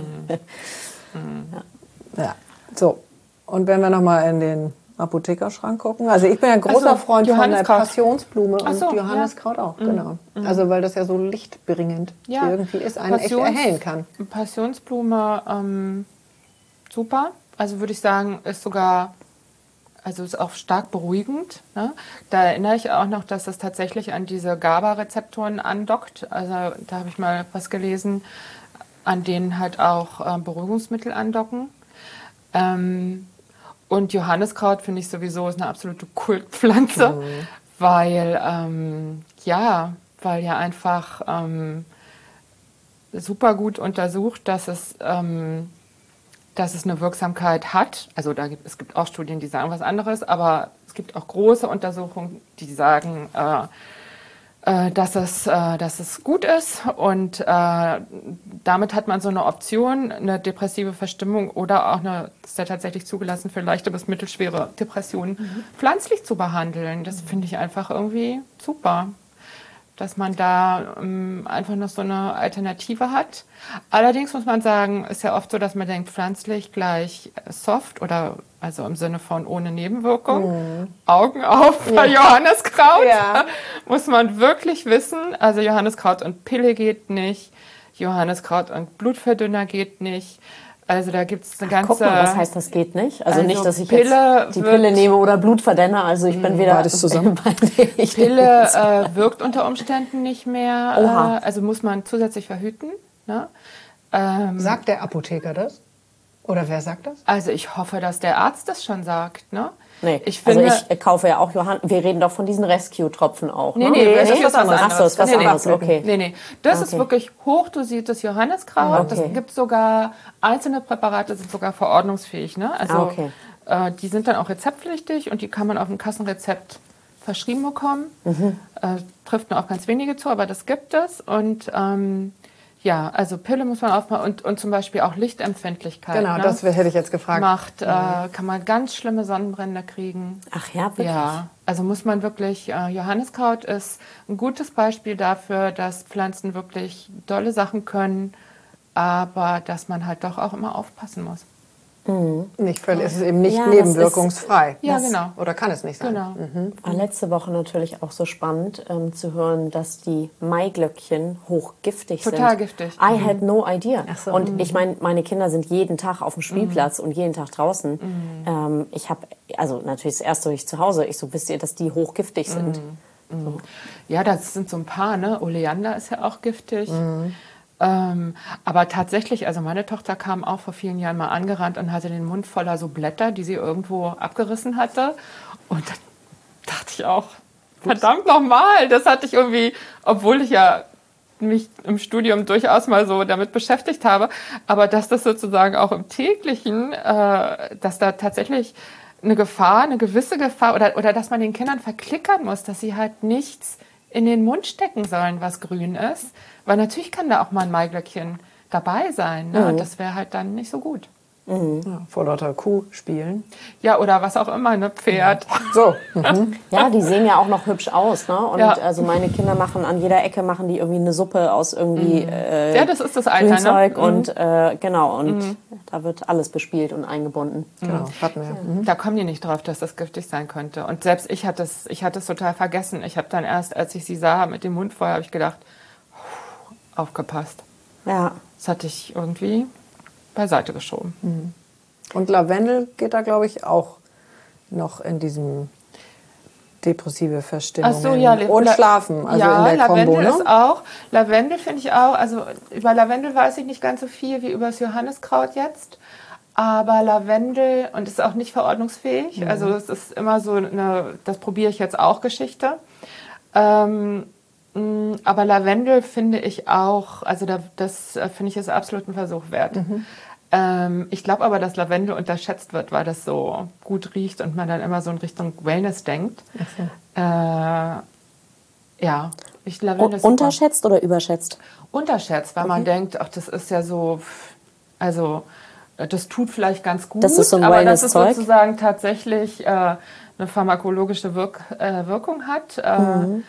Ja, so. Und wenn wir nochmal in den Apothekerschrank gucken. Also ich bin ja ein großer Ach so, Freund von der Johanniskraut. Passionsblume Ach und so, Johanniskraut auch, genau. Also weil das ja so lichtbringend Ja. irgendwie ist, einen echt Passions- erhellen kann. Passionsblume, ähm, super. Also würde ich sagen, ist sogar, also ist auch stark beruhigend. Ne? Da erinnere ich auch noch, dass das tatsächlich an diese GABA-Rezeptoren andockt. Also da habe ich mal was gelesen, an denen halt auch ähm, Beruhigungsmittel andocken. Ähm, und Johanniskraut finde ich sowieso ist eine absolute Kultpflanze, Mhm. weil ähm, ja, weil ja einfach ähm, super gut untersucht, dass es ähm, dass es eine Wirksamkeit hat. Also da gibt, es gibt auch Studien, die sagen was anderes, aber es gibt auch große Untersuchungen, die sagen, äh, äh, dass, es, äh, dass es gut ist. Und äh, damit hat man so eine Option, eine depressive Verstimmung oder auch eine, ist ja tatsächlich zugelassen für leichte bis mittelschwere Depressionen, pflanzlich zu behandeln. Das finde ich einfach irgendwie super. dass man da ähm, einfach noch so eine Alternative hat. Allerdings muss man sagen, ist ja oft so, dass man denkt, pflanzlich gleich soft oder also im Sinne von ohne Nebenwirkung. Mm. Augen auf bei ja. Johanniskraut. Ja. Muss man wirklich wissen. Also Johanniskraut und Pille geht nicht. Johanniskraut und Blutverdünner geht nicht. Also da gibt es eine ganze... Guck mal, was heißt, das geht nicht? Also, also nicht, dass ich Pille jetzt die Pille nehme oder Blutverdünner. Also ich bin wieder... Beides zusammen. Pille äh, wirkt unter Umständen nicht mehr. Oha. Äh, also muss man zusätzlich verhüten. Ne? Ähm, sagt der Apotheker das? Oder wer sagt das? Also ich hoffe, dass der Arzt das schon sagt. Ne? Nee, ich finde, also ich kaufe ja auch Johann. Wir reden doch von diesen Rescue-Tropfen auch. Ne? Nee, nee, nee, das ist was anderes. Ach so, ist was nee, anderes, nee. okay. Nee, nee, das okay. ist wirklich hochdosiertes Johanniskraut. Okay. Das gibt sogar, einzelne Präparate sind sogar verordnungsfähig. Ne? Also ah, okay. äh, die sind dann auch rezeptpflichtig und die kann man auf dem Kassenrezept verschrieben bekommen. Mhm. Äh, trifft nur auch ganz wenige zu, aber das gibt es. Und ähm, ja, also Pille muss man aufmachen und, und zum Beispiel auch Lichtempfindlichkeit. Genau, ne? das hätte ich jetzt gefragt. Macht, äh, kann man ganz schlimme Sonnenbrände kriegen. Ach ja, wirklich? Ja, also muss man wirklich, äh, Johanniskraut ist ein gutes Beispiel dafür, dass Pflanzen wirklich tolle Sachen können, aber dass man halt doch auch immer aufpassen muss. Mhm. Nicht völlig, es ist eben nicht ja, nebenwirkungsfrei. Ist, ja, genau. Oder kann es nicht sein. Genau. Mhm. War letzte Woche natürlich auch so spannend ähm, zu hören, dass die Maiglöckchen hochgiftig sind. Total giftig. I mhm. had no idea. Ach so. Und mhm. ich meine, meine Kinder sind jeden Tag auf dem Spielplatz mhm. und jeden Tag draußen. Mhm. Ähm, ich habe, also natürlich das erste ich zu Hause, ich so, wisst ihr, dass die hochgiftig sind? Mhm. So. Ja, das sind so ein paar, ne? Oleander ist ja auch giftig. Mhm. Ähm, aber tatsächlich, also meine Tochter kam auch vor vielen Jahren mal angerannt und hatte den Mund voller so Blätter, die sie irgendwo abgerissen hatte. Und dann dachte ich auch, verdammt nochmal, das hatte ich irgendwie, obwohl ich ja mich im Studium durchaus mal so damit beschäftigt habe, aber dass das sozusagen auch im täglichen, äh, dass da tatsächlich eine Gefahr, eine gewisse Gefahr oder, oder dass man den Kindern verklickern muss, dass sie halt nichts in den Mund stecken sollen, was grün ist. Weil natürlich kann da auch mal ein Maiglöckchen dabei sein. Ne? Mhm. Und das wäre halt dann nicht so gut. Mhm. Ja, vor lauter Kuh spielen. Ja, oder was auch immer, ne? Pferd. Ja. So. Mhm. Ja, die sehen ja auch noch hübsch aus. Ne? Und ja. also meine Kinder machen an jeder Ecke machen die irgendwie eine Suppe aus irgendwie mhm. äh, ja, das ist das Alter, Grünzeug. Ne? Und äh, genau, und mhm. da wird alles bespielt und eingebunden. Genau, hatten wir. Mhm. Da kommen die nicht drauf, dass das giftig sein könnte. Und selbst ich hatte es, ich hatte es total vergessen. Ich habe dann erst, als ich sie sah mit dem Mund voll, habe ich gedacht, aufgepasst. Ja. Das hatte ich irgendwie beiseite geschoben. Mhm. Und Lavendel geht da, glaube ich, auch noch in diesem depressive Verstimmungen. Ach so, ja, und Schlafen, also ja, in der Lavendel Kombo, ne? ist auch. Lavendel finde ich auch, also über Lavendel weiß ich nicht ganz so viel wie über das Johanniskraut jetzt. Aber Lavendel, und ist auch nicht verordnungsfähig, mhm. also es ist immer so eine, das probiere ich jetzt auch, Geschichte. Ähm, aber Lavendel finde ich auch, also da, das finde ich ist absolut ein Versuch wert. Mhm. Ähm, ich glaube aber, dass Lavendel unterschätzt wird, weil das so gut riecht und man dann immer so in Richtung Wellness denkt. Okay. Äh, ja, ich Lavendel ist unterschätzt oder überschätzt? Unterschätzt, weil okay. man denkt, ach, das ist ja so, also das tut vielleicht ganz gut, das ist so ein aber dass es Zeug. sozusagen tatsächlich äh, eine pharmakologische Wirk äh, Wirkung hat. Äh, mhm.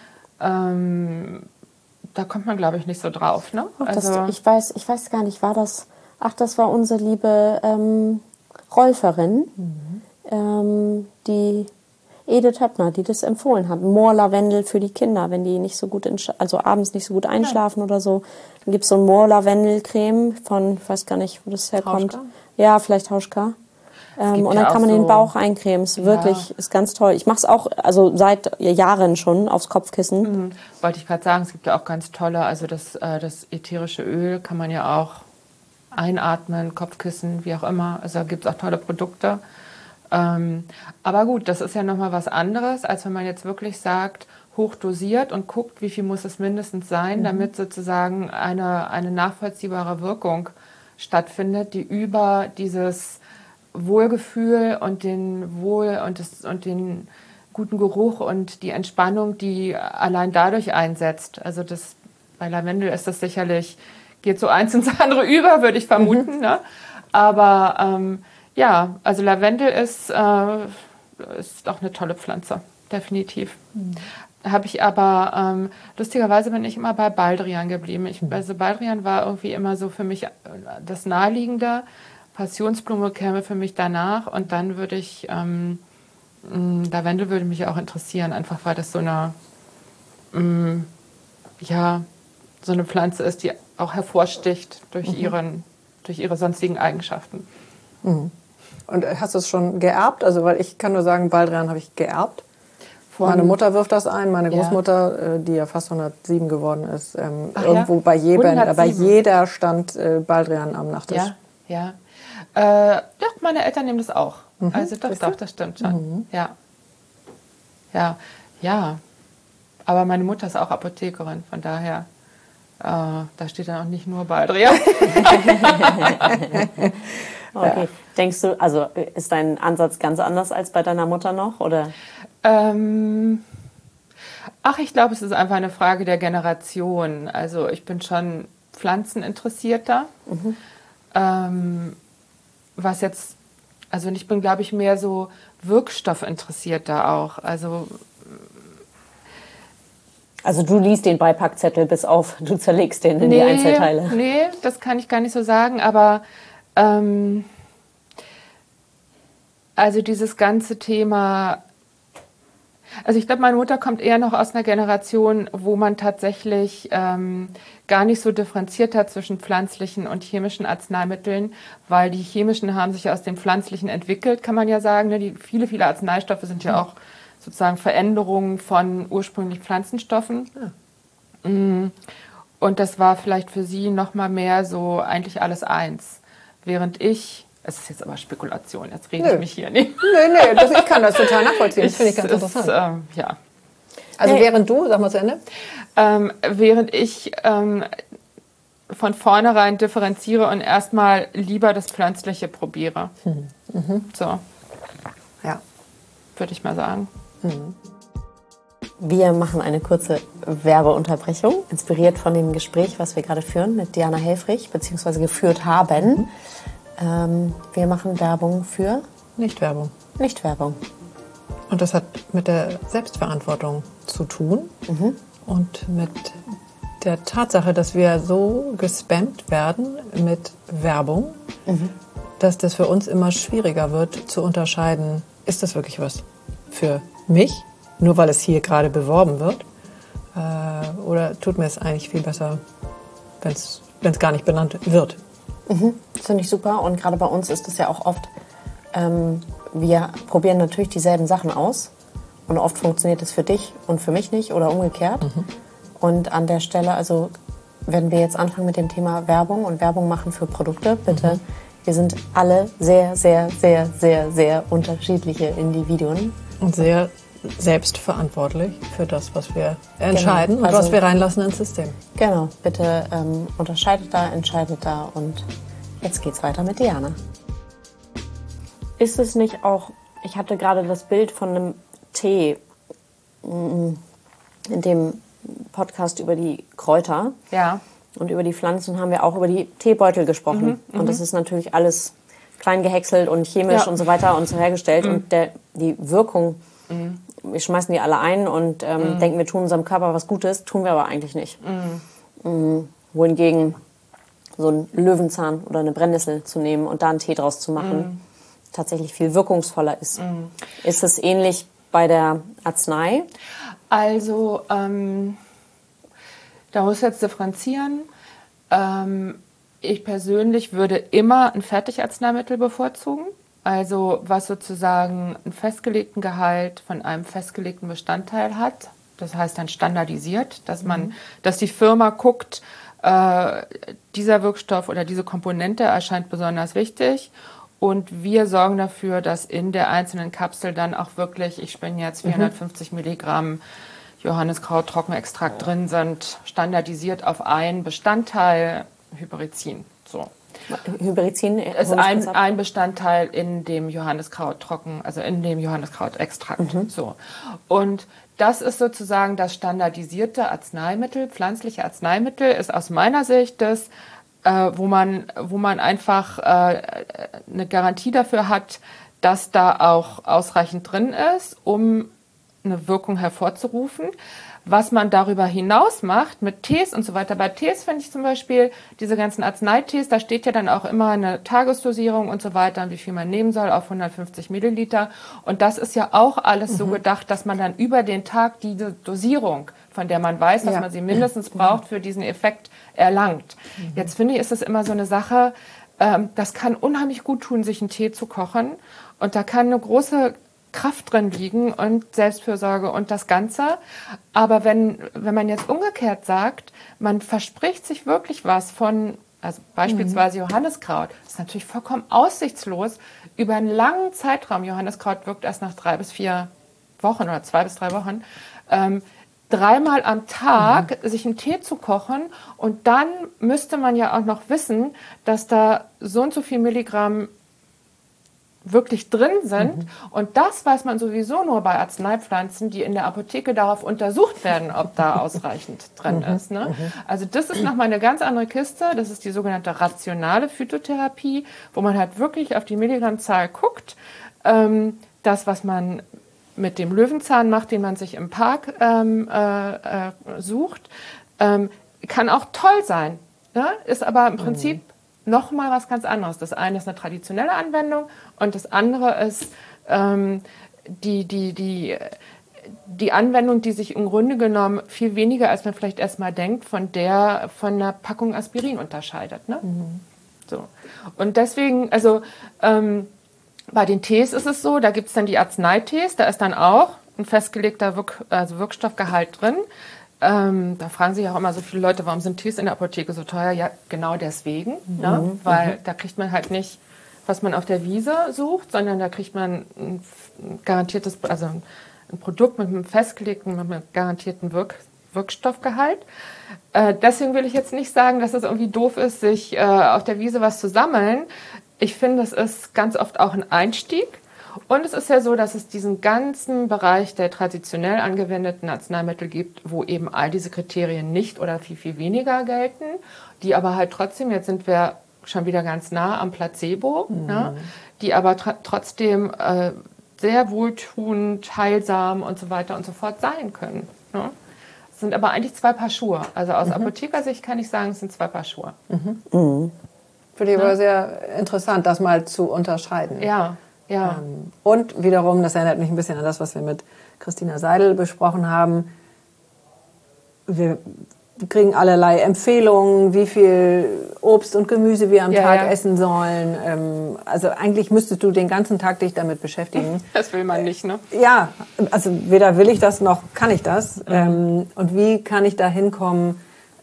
ähm, da kommt man, glaube ich, nicht so drauf. Ne? Ach, das, also, ich, weiß, ich weiß gar nicht, war das... Ach, das war unsere liebe ähm, Rolferin, mhm. ähm, die Edith Höppner, die das empfohlen hat. Moorlavendel für die Kinder, wenn die nicht so gut, in, also abends nicht so gut einschlafen ja. oder so. Dann gibt es so ein Moorlavendel-Creme von, ich weiß gar nicht, wo das herkommt. Hauschka? Ja, vielleicht Hauschka. Ähm, und dann ja kann man so den Bauch eincremen. Ist ja. wirklich, ist ganz toll. Ich mache es auch, also seit Jahren schon aufs Kopfkissen. Mhm. Wollte ich gerade sagen, es gibt ja auch ganz tolle, also das, äh, das ätherische Öl kann man ja auch einatmen, Kopfkissen, wie auch immer. Also da gibt es auch tolle Produkte. Ähm, aber gut, das ist ja nochmal was anderes, als wenn man jetzt wirklich sagt, hochdosiert und guckt, wie viel muss es mindestens sein, mhm. damit sozusagen eine, eine nachvollziehbare Wirkung stattfindet, die über dieses Wohlgefühl und den Wohl und, das, und den guten Geruch und die Entspannung, die allein dadurch einsetzt. Also das, bei Lavendel ist das sicherlich, geht so eins ins andere über, würde ich vermuten. Mhm. Ne? Aber ähm, ja, also Lavendel ist, äh, ist auch eine tolle Pflanze, definitiv. Mhm. Habe ich aber, ähm, lustigerweise bin ich immer bei Baldrian geblieben. Ich, also Baldrian war irgendwie immer so für mich das Naheliegende. Passionsblume käme für mich danach und dann würde ich, ähm, mh, Lavendel würde mich auch interessieren, einfach weil das so eine, mh, ja, so eine Pflanze ist, die auch hervorsticht durch, mhm. ihren, durch ihre sonstigen Eigenschaften. Mhm. Und hast du es schon geerbt? Also, weil ich kann nur sagen, Baldrian habe ich geerbt. Von, meine Mutter wirft das ein, meine Großmutter, ja. die ja fast hundertsieben geworden ist, ähm, irgendwo ja? bei, jedem, bei jeder stand äh, Baldrian am Nachttisch. Ja, ja. Äh, doch, meine Eltern nehmen das auch. Mhm. Also doch, doch, das stimmt schon. Mhm. Ja. Ja, ja. Aber meine Mutter ist auch Apothekerin, von daher, äh, da steht dann auch nicht nur Baldrian. Okay. Ja. Denkst du, also ist dein Ansatz ganz anders als bei deiner Mutter noch, oder? Ähm, ach, ich glaube, es ist einfach eine Frage der Generation. Also ich bin schon pflanzeninteressierter. Mhm. Ähm, was jetzt, also ich bin, glaube ich, mehr so wirkstoffinteressierter auch. Also Also du liest den Beipackzettel bis auf, du zerlegst den in nee, die Einzelteile. Nee, das kann ich gar nicht so sagen, aber ähm, also dieses ganze Thema, also ich glaube, meine Mutter kommt eher noch aus einer Generation, wo man tatsächlich ähm, gar nicht so differenziert hat zwischen pflanzlichen und chemischen Arzneimitteln, weil die chemischen haben sich ja aus den pflanzlichen entwickelt, kann man ja sagen. Ne? Die, viele, viele Arzneistoffe sind ja auch sozusagen Veränderungen von ursprünglich Pflanzenstoffen. Ja. Und das war vielleicht für sie noch mal mehr so eigentlich alles eins. Während ich, es ist jetzt aber Spekulation, jetzt rede Nö. ich mich hier nicht. Nee, nee, das, ich kann das total nachvollziehen. Das finde ich ganz ist, interessant. Ähm, ja. Also hey. während du, sag mal zu Ende. Ähm, während ich ähm, von vornherein differenziere und erstmal lieber das Pflanzliche probiere. Mhm. Mhm. So. Ja. Würde ich mal sagen. Mhm. Wir machen eine kurze Werbeunterbrechung, inspiriert von dem Gespräch, was wir gerade führen mit Diana Helfrich, beziehungsweise geführt haben. Mhm. Ähm, wir machen Werbung für? Nicht-Werbung. Nicht-Werbung. Und das hat mit der Selbstverantwortung zu tun mhm. und mit der Tatsache, dass wir so gespammt werden mit Werbung, mhm. dass das für uns immer schwieriger wird zu unterscheiden, ist das wirklich was für mich? Nur weil es hier gerade beworben wird? Äh, oder tut mir es eigentlich viel besser, wenn es gar nicht benannt wird? Mhm, das finde ich super. Und gerade bei uns ist es ja auch oft, ähm, wir probieren natürlich dieselben Sachen aus. Und oft funktioniert es für dich und für mich nicht oder umgekehrt. Mhm. Und an der Stelle, also wenn wir jetzt anfangen mit dem Thema Werbung und Werbung machen für Produkte, bitte, mhm. wir sind alle sehr, sehr, sehr, sehr, sehr unterschiedliche Individuen. Und sehr selbstverantwortlich für das, was wir entscheiden genau. also, und was wir reinlassen ins System. Genau, bitte ähm, unterscheidet da, entscheidet da und jetzt geht's weiter mit Diana. Ist es nicht auch, ich hatte gerade das Bild von einem Tee in dem Podcast über die Kräuter ja. und über die Pflanzen haben wir auch über die Teebeutel gesprochen mhm, und das ist natürlich alles klein gehäckselt und chemisch ja. und so weiter und so hergestellt mhm. und der, die Wirkung mhm. wir schmeißen die alle ein und ähm, mm. denken, wir tun unserem Körper was Gutes, tun wir aber eigentlich nicht. Mm. Mm. Wohingegen so einen Löwenzahn oder eine Brennnessel zu nehmen und da einen Tee draus zu machen, mm. tatsächlich viel wirkungsvoller ist. Mm. Ist es ähnlich bei der Arznei? Also, ähm, da muss ich jetzt differenzieren. Ähm, ich persönlich würde immer ein Fertigarzneimittel bevorzugen. Also was sozusagen einen festgelegten Gehalt von einem festgelegten Bestandteil hat. Das heißt dann standardisiert, dass man, mhm. dass die Firma guckt, äh, dieser Wirkstoff oder diese Komponente erscheint besonders wichtig. Und wir sorgen dafür, dass in der einzelnen Kapsel dann auch wirklich, ich spinne jetzt vierhundertfünfzig mhm. Milligramm Johanniskraut-Trockenextrakt drin sind, standardisiert auf einen Bestandteil Hyperizin. So. Hyperizin ist ein, ein Bestandteil in dem Johanniskraut trocken, also in dem Johanniskraut-Extrakt. Mhm. So. Und das ist sozusagen das standardisierte Arzneimittel, pflanzliche Arzneimittel, ist aus meiner Sicht das, äh, wo man, wo man einfach äh, eine Garantie dafür hat, dass da auch ausreichend drin ist, um eine Wirkung hervorzurufen. Was man darüber hinaus macht mit Tees und so weiter. Bei Tees finde ich zum Beispiel diese ganzen Arzneitees, da steht ja dann auch immer eine Tagesdosierung und so weiter, wie viel man nehmen soll auf hundertfünfzig Milliliter. Und das ist ja auch alles mhm. so gedacht, dass man dann über den Tag diese Dosierung, von der man weiß, dass ja. man sie mindestens braucht, für diesen Effekt erlangt. Mhm. Jetzt finde ich, ist es immer so eine Sache, ähm, das kann unheimlich gut tun, sich einen Tee zu kochen. Und da kann eine große Kraft drin liegen und Selbstfürsorge und das Ganze. Aber wenn, wenn man jetzt umgekehrt sagt, man verspricht sich wirklich was von, also beispielsweise mhm. Johanniskraut, das ist natürlich vollkommen aussichtslos über einen langen Zeitraum. Johanniskraut wirkt erst nach drei bis vier Wochen oder zwei bis drei Wochen. Ähm, dreimal am Tag mhm. sich einen Tee zu kochen und dann müsste man ja auch noch wissen, dass da so und so viel Milligramm wirklich drin sind. Mhm. Und das weiß man sowieso nur bei Arzneipflanzen, die in der Apotheke darauf untersucht werden, ob da ausreichend drin mhm. ist. Ne? Mhm. Also das ist nochmal eine ganz andere Kiste. Das ist die sogenannte rationale Phytotherapie, wo man halt wirklich auf die Milligrammzahl guckt. Ähm, das, was man mit dem Löwenzahn macht, den man sich im Park ähm, äh, äh, sucht, ähm, kann auch toll sein. Ne? Ist aber im Prinzip mhm. noch mal was ganz anderes. Das eine ist eine traditionelle Anwendung und das andere ist ähm, die, die, die, die Anwendung, die sich im Grunde genommen viel weniger, als man vielleicht erstmal denkt, von der von einer Packung Aspirin unterscheidet. Ne? Mhm. So. Und deswegen, also ähm, bei den Tees ist es so, da gibt es dann die Arzneitees, da ist dann auch ein festgelegter Wirk, also Wirkstoffgehalt drin. Ähm, da fragen sich auch immer so viele Leute, warum sind Tees in der Apotheke so teuer? Ja, genau deswegen, mhm. ne? Weil mhm. da kriegt man halt nicht, was man auf der Wiese sucht, sondern da kriegt man ein garantiertes, also ein Produkt mit einem festgelegten, mit einem garantierten Wirk, Wirkstoffgehalt. Äh, deswegen will ich jetzt nicht sagen, dass es irgendwie doof ist, sich äh, auf der Wiese was zu sammeln. Ich finde, es ist ganz oft auch ein Einstieg. Und es ist ja so, dass es diesen ganzen Bereich der traditionell angewendeten Arzneimittel gibt, wo eben all diese Kriterien nicht oder viel, viel weniger gelten, die aber halt trotzdem, jetzt sind wir schon wieder ganz nah am Placebo, mhm. ne, die aber tr- trotzdem äh, sehr wohltuend, heilsam und so weiter und so fort sein können. Ne? Es sind aber eigentlich zwei Paar Schuhe. Also aus mhm. Apothekersicht kann ich sagen, es sind zwei Paar Schuhe. Mhm. Mhm. Finde ich aber sehr interessant, das mal zu unterscheiden. Ja. Ja. Und wiederum, das erinnert mich ein bisschen an das, was wir mit Christina Seidel besprochen haben. Wir kriegen allerlei Empfehlungen, wie viel Obst und Gemüse wir am ja, Tag ja. essen sollen. Also eigentlich müsstest du den ganzen Tag dich damit beschäftigen. Das will man nicht, ne? Ja, also weder will ich das noch kann ich das. Mhm. Und wie kann ich da hinkommen,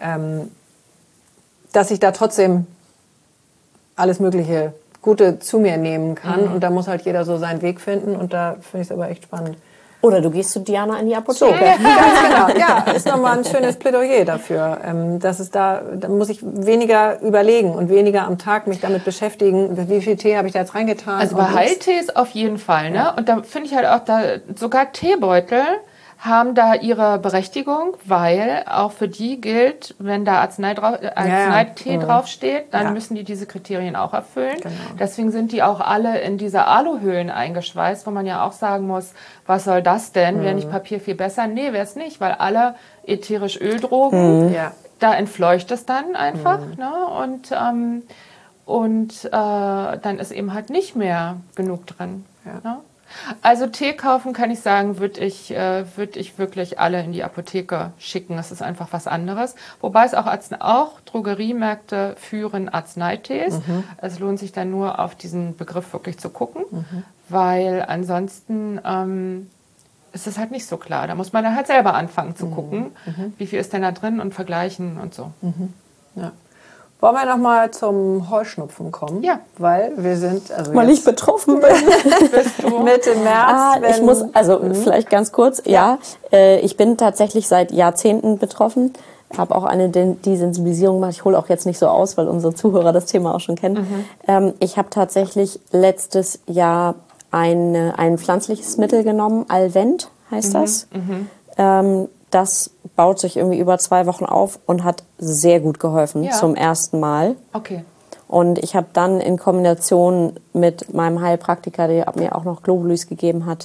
dass ich da trotzdem alles Mögliche Gute zu mir nehmen kann. Mhm. Und da muss halt jeder so seinen Weg finden. Und da finde ich es aber echt spannend. Oder du gehst zu Diana in die Apotheke. So, ganz genau. Ja, ist nochmal ein schönes Plädoyer dafür. Dass es da, da muss ich weniger überlegen und weniger am Tag mich damit beschäftigen, wie viel Tee habe ich da jetzt reingetan. Also bei Heiltees auf jeden Fall. Ne? Ja. Und da finde ich halt auch, da sogar Teebeutel haben da ihre Berechtigung, weil auch für die gilt, wenn da Arznei drauf, äh, Arzneitee ja. draufsteht, dann ja. müssen die diese Kriterien auch erfüllen. Genau. Deswegen sind die auch alle in diese Aluhüllen eingeschweißt, wo man ja auch sagen muss, was soll das denn? Mhm. Wäre nicht Papier viel besser? Nee, wäre es nicht, weil alle ätherisch Öldrogen, mhm. ja. da entfleucht es dann einfach. Mhm. Ne? Und, ähm, und äh, dann ist eben halt nicht mehr genug drin. Ja. Ne? Also Tee kaufen, kann ich sagen, würde ich, äh, würd ich wirklich alle in die Apotheke schicken. Das ist einfach was anderes. Wobei es auch, Arzt- auch Drogeriemärkte führen Arzneitees. Mhm. Es lohnt sich dann nur auf diesen Begriff wirklich zu gucken, mhm. weil ansonsten ähm, ist es halt nicht so klar. Da muss man dann halt selber anfangen zu gucken, mhm. wie viel ist denn da drin und vergleichen und so. Mhm. Ja. Wollen wir noch mal zum Heuschnupfen kommen? Ja. Weil wir sind... Also weil ich betroffen bin. Bist du? Mitte März. Ah, ich muss, also mhm. vielleicht ganz kurz, ja. ja äh, ich bin tatsächlich seit Jahrzehnten betroffen. Habe auch eine Desensibilisierung gemacht. Ich hole auch jetzt nicht so aus, weil unsere Zuhörer das Thema auch schon kennen. Mhm. Ähm, ich habe tatsächlich letztes Jahr eine, ein pflanzliches Mittel genommen. Alvent heißt mhm. das. Mhm. Ähm, das baut sich irgendwie über zwei Wochen auf und hat sehr gut geholfen ja. zum ersten Mal. Okay. Und ich habe dann in Kombination mit meinem Heilpraktiker, der mir auch noch Globulus gegeben hat,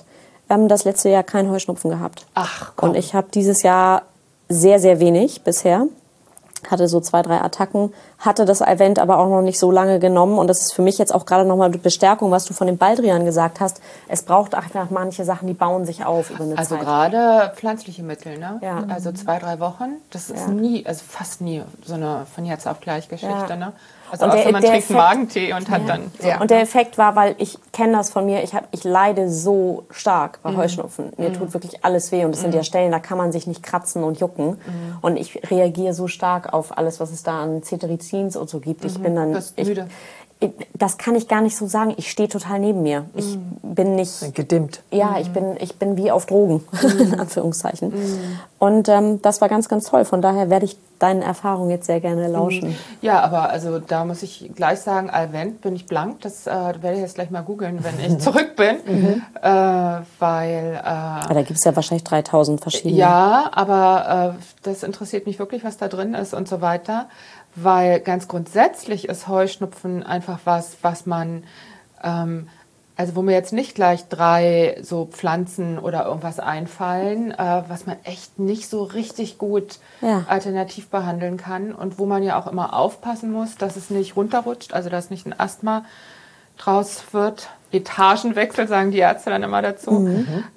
ähm, das letzte Jahr keinen Heuschnupfen gehabt. Ach, komm. Und ich habe dieses Jahr sehr, sehr wenig bisher. Hatte so zwei, drei Attacken, hatte das Event aber auch noch nicht so lange genommen. Und das ist für mich jetzt auch gerade nochmal eine Bestärkung, was du von dem Baldrian gesagt hast. Es braucht einfach manche Sachen, die bauen sich auf über eine Also Zeit. gerade pflanzliche Mittel, ne? Ja. Also zwei, drei Wochen, das ist Ja. nie, also fast nie so eine von jetzt auf gleich Geschichte, Ja. ne? Also Und außer der- man der trinkt einen Effekt- Magentee und hat dann... So, Ja. Und der Effekt war, weil ich kenne das von mir, ich, hab, ich leide so stark bei Heuschnupfen. Mir tut wirklich alles weh und es sind ja Stellen, da kann man sich nicht kratzen und jucken. Und ich reagiere so stark auf alles, was es da an Cetirizins und so gibt. Ich bin dann... Du bist ich, müde. ich, das kann ich gar nicht so sagen. Ich stehe total neben mir. Ich bin nicht... Gedimmt. Ja, ich bin, ich bin wie auf Drogen, in Anführungszeichen. Und ähm, das war ganz, ganz toll. Von daher werde ich deinen Erfahrungen jetzt sehr gerne lauschen. Ja, aber also da muss ich gleich sagen, Advent bin ich blank. Das äh, werde ich jetzt gleich mal googeln, wenn ich zurück bin. Äh, weil... Äh, Aber da gibt es ja wahrscheinlich dreitausend verschiedene. Ja, aber äh, das interessiert mich wirklich, was da drin ist und so weiter. Weil ganz grundsätzlich ist Heuschnupfen einfach was, was man... Ähm, Also wo mir jetzt nicht gleich drei so Pflanzen oder irgendwas einfallen, äh, was man echt nicht so richtig gut Ja. alternativ behandeln kann und wo man ja auch immer aufpassen muss, dass es nicht runterrutscht, also dass nicht ein Asthma draus wird. Etagenwechsel sagen die Ärzte dann immer dazu.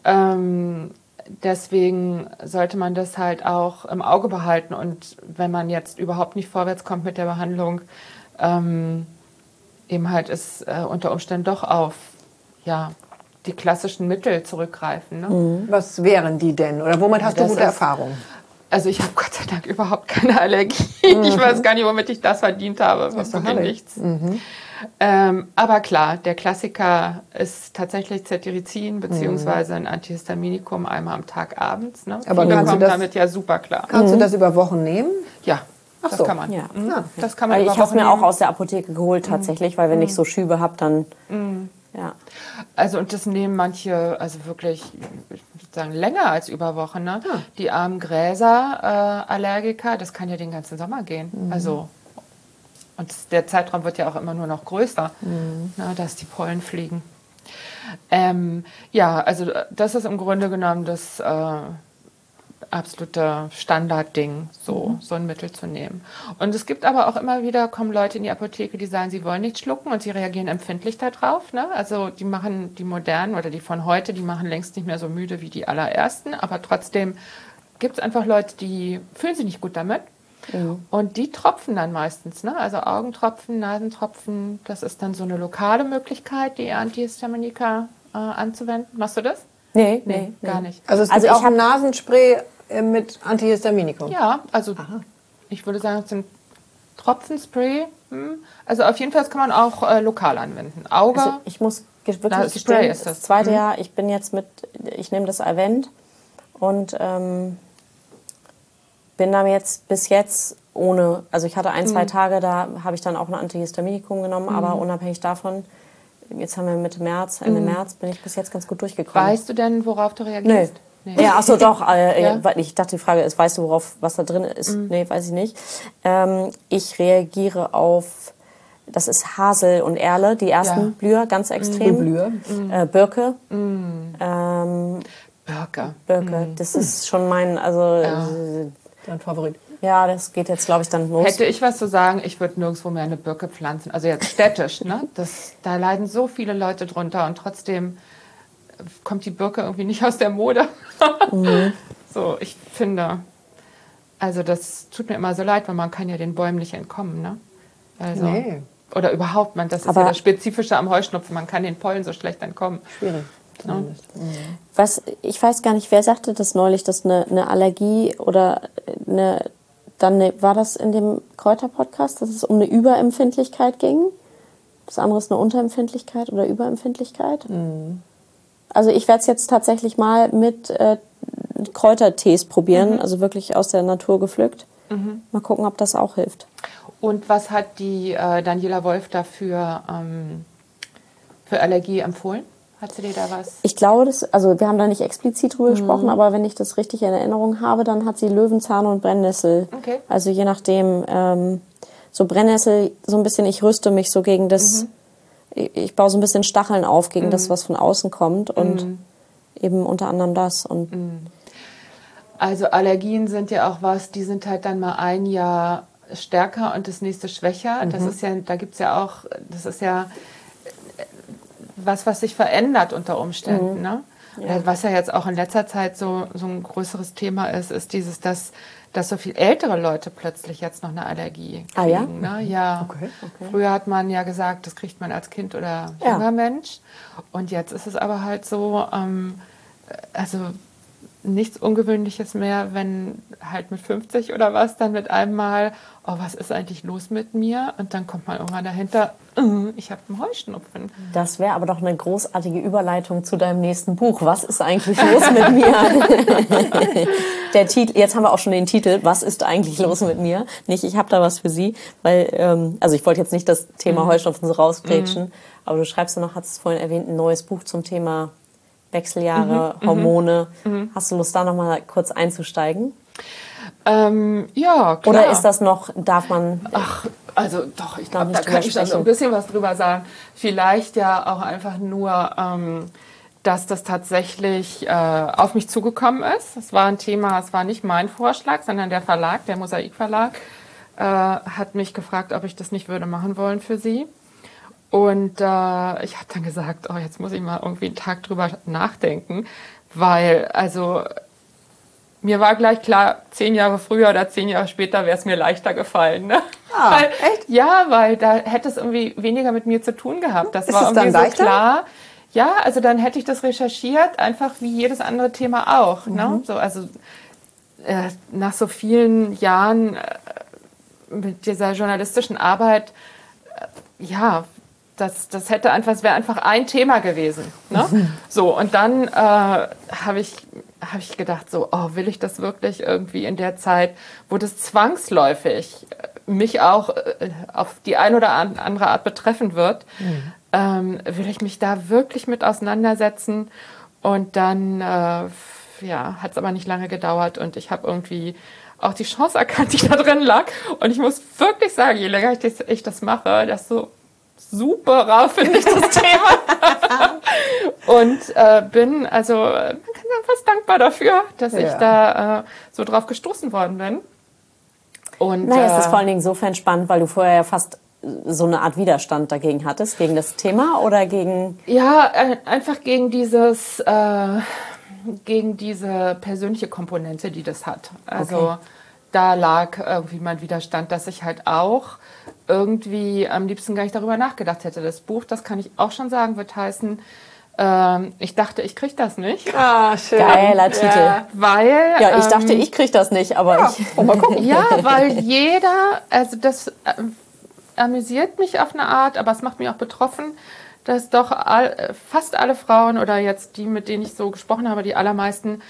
Ähm, deswegen sollte man das halt auch im Auge behalten und wenn man jetzt überhaupt nicht vorwärts kommt mit der Behandlung, ähm, eben halt es äh, unter Umständen doch auf ja, die klassischen Mittel zurückgreifen. Ne? Was wären die denn? Oder womit hast du Das gute ist- Erfahrungen? Also ich habe Gott sei Dank überhaupt keine Allergie. Ich weiß gar nicht, womit ich das verdient habe. ist Wirklich doch herrlich. nichts. Ähm, aber klar, der Klassiker ist tatsächlich Cetirizin beziehungsweise ein Antihistaminikum einmal am Tag abends. Ne? Aber Viele kannst du kommen das- damit ja super klar. Kannst du das über Wochen nehmen? Ja, Ach das so. kann man. Ja. Mhm. Ja. Das kann man Weil über ich habe es Wochen mir auch nehmen. aus der Apotheke geholt tatsächlich, weil wenn ich so Schübe habe, dann... Ja. Also und das nehmen manche, also wirklich, ich würde sagen, länger als über Wochen. Ne? Die armen Gräser-Allergiker, das kann ja den ganzen Sommer gehen. Also und der Zeitraum wird ja auch immer nur noch größer, ne, dass die Pollen fliegen. Ähm, ja, also das ist im Grunde genommen das äh, absolute Standardding, so, so ein Mittel zu nehmen. Und es gibt aber auch immer wieder, kommen Leute in die Apotheke, die sagen, sie wollen nicht schlucken und sie reagieren empfindlich darauf. Ne? Also die machen, die modernen oder die von heute, die machen längst nicht mehr so müde wie die allerersten, aber trotzdem gibt es einfach Leute, die fühlen sich nicht gut damit. Und die tropfen dann meistens, ne? Also Augentropfen, Nasentropfen, das ist dann so eine lokale Möglichkeit, die Antihistaminika äh, anzuwenden. Machst du das? Nee, nee, gar nee. nicht. Also es Also gibt ich auch hab- ein Nasenspray äh, mit Antihistaminikum. Ja, also ich würde sagen, es sind Tropfenspray. Hm. Also auf jeden Fall das kann man auch äh, lokal anwenden. Auge, Also ich muss ge- wirklich Na, gestehen, Spray das, ist das. zweite Jahr, ich bin jetzt mit, ich nehme das Event und ähm, bin da jetzt bis jetzt ohne, also ich hatte ein, zwei Tage, da habe ich dann auch ein Antihistaminikum genommen, aber unabhängig davon, jetzt haben wir Mitte März, Ende März, bin ich bis jetzt ganz gut durchgekommen. weißt du denn, worauf du Nee. reagierst? Ja, ach so, doch. Äh, Ja. weil ich dachte, die Frage ist, weißt du, worauf, was da drin ist? Nee, weiß ich nicht. Ähm, ich reagiere auf, das ist Hasel und Erle, die ersten Ja. Blüher, ganz extrem. Blüher. Äh, Birke. Ähm, Birke. Birke, das ist schon mein, also äh, Dein Favorit. ja, das geht jetzt, glaube ich, dann los. Hätte ich was zu sagen, ich würde nirgendwo mehr eine Birke pflanzen. Also jetzt städtisch, ne? Das, da leiden so viele Leute drunter und trotzdem kommt die Birke irgendwie nicht aus der Mode. So, ich finde, also das tut mir immer so leid, weil man kann ja den Bäumen nicht entkommen, ne? Also, Nee. Oder überhaupt, man, das ist Aber- ja das Spezifische am Heuschnupfen, man kann den Pollen so schlecht entkommen. Schwierig. zumindest. Was, ich weiß gar nicht, wer sagte das neulich, dass eine, eine Allergie oder eine, dann eine, war das in dem Kräuter-Podcast, dass es um eine Überempfindlichkeit ging? Das andere ist eine Unterempfindlichkeit oder Überempfindlichkeit? Also ich werde es jetzt tatsächlich mal mit äh, Kräutertees probieren, also wirklich aus der Natur gepflückt. Mal gucken, ob das auch hilft. Und was hat die äh, Daniela Wolf dafür ähm, für Allergie empfohlen? Hat sie dir da was? Ich glaube, das, also wir haben da nicht explizit drüber gesprochen, aber wenn ich das richtig in Erinnerung habe, dann hat sie Löwenzahn und Brennnessel. Okay. Also je nachdem, ähm, so Brennnessel, so ein bisschen, ich rüste mich so gegen das, ich, ich baue so ein bisschen Stacheln auf gegen das, was von außen kommt. Und eben unter anderem das. Und Also Allergien sind ja auch was, die sind halt dann mal ein Jahr stärker und das nächste schwächer. Mhm. Das ist ja, da gibt es ja auch, das ist ja was, was sich verändert unter Umständen. Mhm. Ne? Ja. Was ja jetzt auch in letzter Zeit so, so ein größeres Thema ist, ist dieses, dass, dass so viel ältere Leute plötzlich jetzt noch eine Allergie kriegen. Ah ja? Ne? Ja. Okay, okay. Früher hat man ja gesagt, das kriegt man als Kind oder Ja. junger Mensch. Und jetzt ist es aber halt so, ähm, also nichts Ungewöhnliches mehr, wenn halt mit fünfzig oder was dann mit einem Mal, oh, was ist eigentlich los mit mir? Und dann kommt man irgendwann dahinter, uh, ich habe einen Heuschnupfen. das wäre aber doch eine großartige Überleitung zu deinem nächsten Buch. Was ist eigentlich los mit mir? Der Titel, jetzt haben wir auch schon den Titel, was ist eigentlich los mit mir? Nicht, ich habe da was für Sie, weil, ähm, also ich wollte jetzt nicht das Thema Heuschnupfen so rausgrätschen, mhm. aber du schreibst ja noch, hast es vorhin erwähnt, ein neues Buch zum Thema Wechseljahre, mhm, Hormone. Mhm. Hast du Lust, da noch mal kurz einzusteigen? Ähm, ja, klar. Oder ist das noch, darf man... Ach, also doch, ich glaube, da kann ich dann so ein bisschen was drüber sagen. Vielleicht ja auch einfach nur, ähm, dass das tatsächlich äh, auf mich zugekommen ist. Es war ein Thema, es war nicht mein Vorschlag, sondern der Verlag, der Mosaik Verlag, äh, hat mich gefragt, ob ich das nicht würde machen wollen für sie. Und äh, ich habe dann gesagt, oh, jetzt muss ich mal irgendwie einen Tag drüber nachdenken, weil, also, mir war gleich klar, zehn Jahre früher oder zehn Jahre später wäre es mir leichter gefallen. Ne? Ah, weil, echt? Ja, weil da hätte es irgendwie weniger mit mir zu tun gehabt. Das Ist war es irgendwie dann so leichter? klar. Ja, also dann hätte ich das recherchiert, einfach wie jedes andere Thema auch. Mhm. Ne? So, also äh, nach so vielen Jahren äh, mit dieser journalistischen Arbeit, äh, ja, Das, das hätte einfach, es wäre einfach ein Thema gewesen. Ne? Mhm. So, und dann äh, habe ich, hab ich gedacht, so, oh, will ich das wirklich irgendwie in der Zeit, wo das zwangsläufig mich auch äh, auf die eine oder andere Art betreffen wird, mhm. ähm, will ich mich da wirklich mit auseinandersetzen? Und dann äh, ja, hat es aber nicht lange gedauert und ich habe irgendwie auch die Chance erkannt, die da drin lag. Und ich muss wirklich sagen, je länger ich das, ich das mache, desto super finde ich das Thema. Und äh, bin also fast dankbar dafür, dass ja. ich da äh, so drauf gestoßen worden bin. Und, naja, äh, es ist vor allen Dingen insofern spannend, weil du vorher ja fast so eine Art Widerstand dagegen hattest, gegen das Thema oder gegen... Ja, äh, einfach gegen dieses, äh, gegen diese persönliche Komponente, die das hat. Also okay. Da lag irgendwie mein Widerstand, dass ich halt auch irgendwie am liebsten gar nicht darüber nachgedacht hätte. Das Buch, das kann ich auch schon sagen, wird heißen, ähm, ich dachte, ich krieg das nicht. Ah, schön. Geiler Titel. Ja, weil, ja, ich dachte, ähm, ich krieg das nicht, aber ja, ich... mal gucken. Ja, weil jeder, also das äh, amüsiert mich auf eine Art, aber es macht mich auch betroffen, dass doch all, fast alle Frauen oder jetzt die, mit denen ich so gesprochen habe, die allermeisten,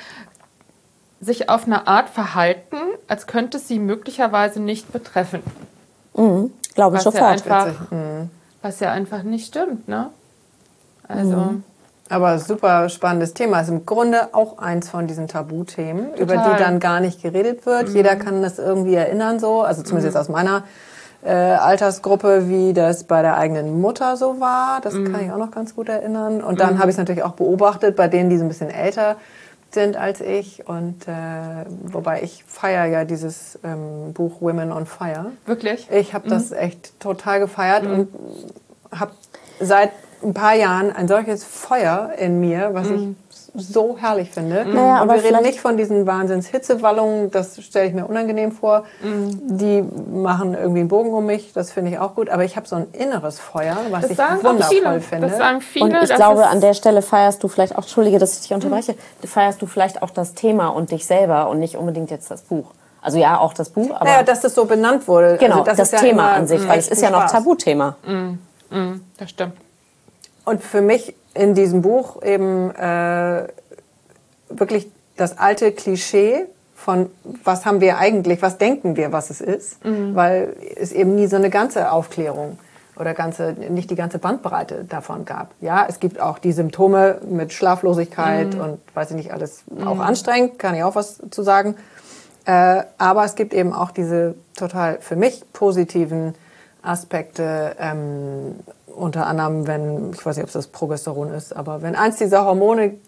sich auf eine Art verhalten, als könnte es sie möglicherweise nicht betreffen. Mhm, glaube ich was sofort. Ja einfach, mhm. was ja einfach nicht stimmt, ne? Also... Mhm. Aber super spannendes Thema. Ist im Grunde auch eins von diesen Tabuthemen, Total. über die dann gar nicht geredet wird. Mhm. Jeder kann das irgendwie erinnern so, also zumindest mhm. jetzt aus meiner äh, Altersgruppe, wie das bei der eigenen Mutter so war. Das mhm. kann ich auch noch ganz gut erinnern. Und dann mhm. habe ich es natürlich auch beobachtet bei denen, die so ein bisschen älter sind als ich. Und äh, wobei ich feiere ja dieses ähm, Buch Women on Fire. Wirklich? Ich habe mhm. das echt total gefeiert mhm. und habe seit ein paar Jahren ein solches Feuer in mir, was mhm. ich so herrlich finde. Mhm. Naja, und aber wir reden nicht von diesen Wahnsinns-Hitzewallungen, das stelle ich mir unangenehm vor. Mhm. Die machen irgendwie einen Bogen um mich, das finde ich auch gut. Aber ich habe so ein inneres Feuer, was das ich sagen wundervoll viele. finde. Das sagen viele. Und ich das glaube, an der Stelle feierst du vielleicht auch, Entschuldige, dass ich dich unterbreche, mhm. feierst du vielleicht auch das Thema und dich selber und nicht unbedingt jetzt das Buch. Also ja, auch das Buch, aber... Naja, dass das so benannt wurde. Genau, also das, das ist Thema ja an sich, weil es ist ja noch Spaß. Tabuthema. Mhm. Mhm. Das stimmt. Und für mich in diesem Buch eben äh, wirklich das alte Klischee von was haben wir eigentlich, was denken wir, was es ist, mhm. weil es eben nie so eine ganze Aufklärung oder ganze, nicht die ganze Bandbreite davon gab. Ja, es gibt auch die Symptome mit Schlaflosigkeit mhm. und weiß ich nicht, alles mhm. auch anstrengend, kann ich auch was zu sagen. Äh, aber es gibt eben auch diese total für mich positiven Aspekte, ähm, unter anderem, wenn, ich weiß nicht, ob es das Progesteron ist, aber wenn eins dieser Hormone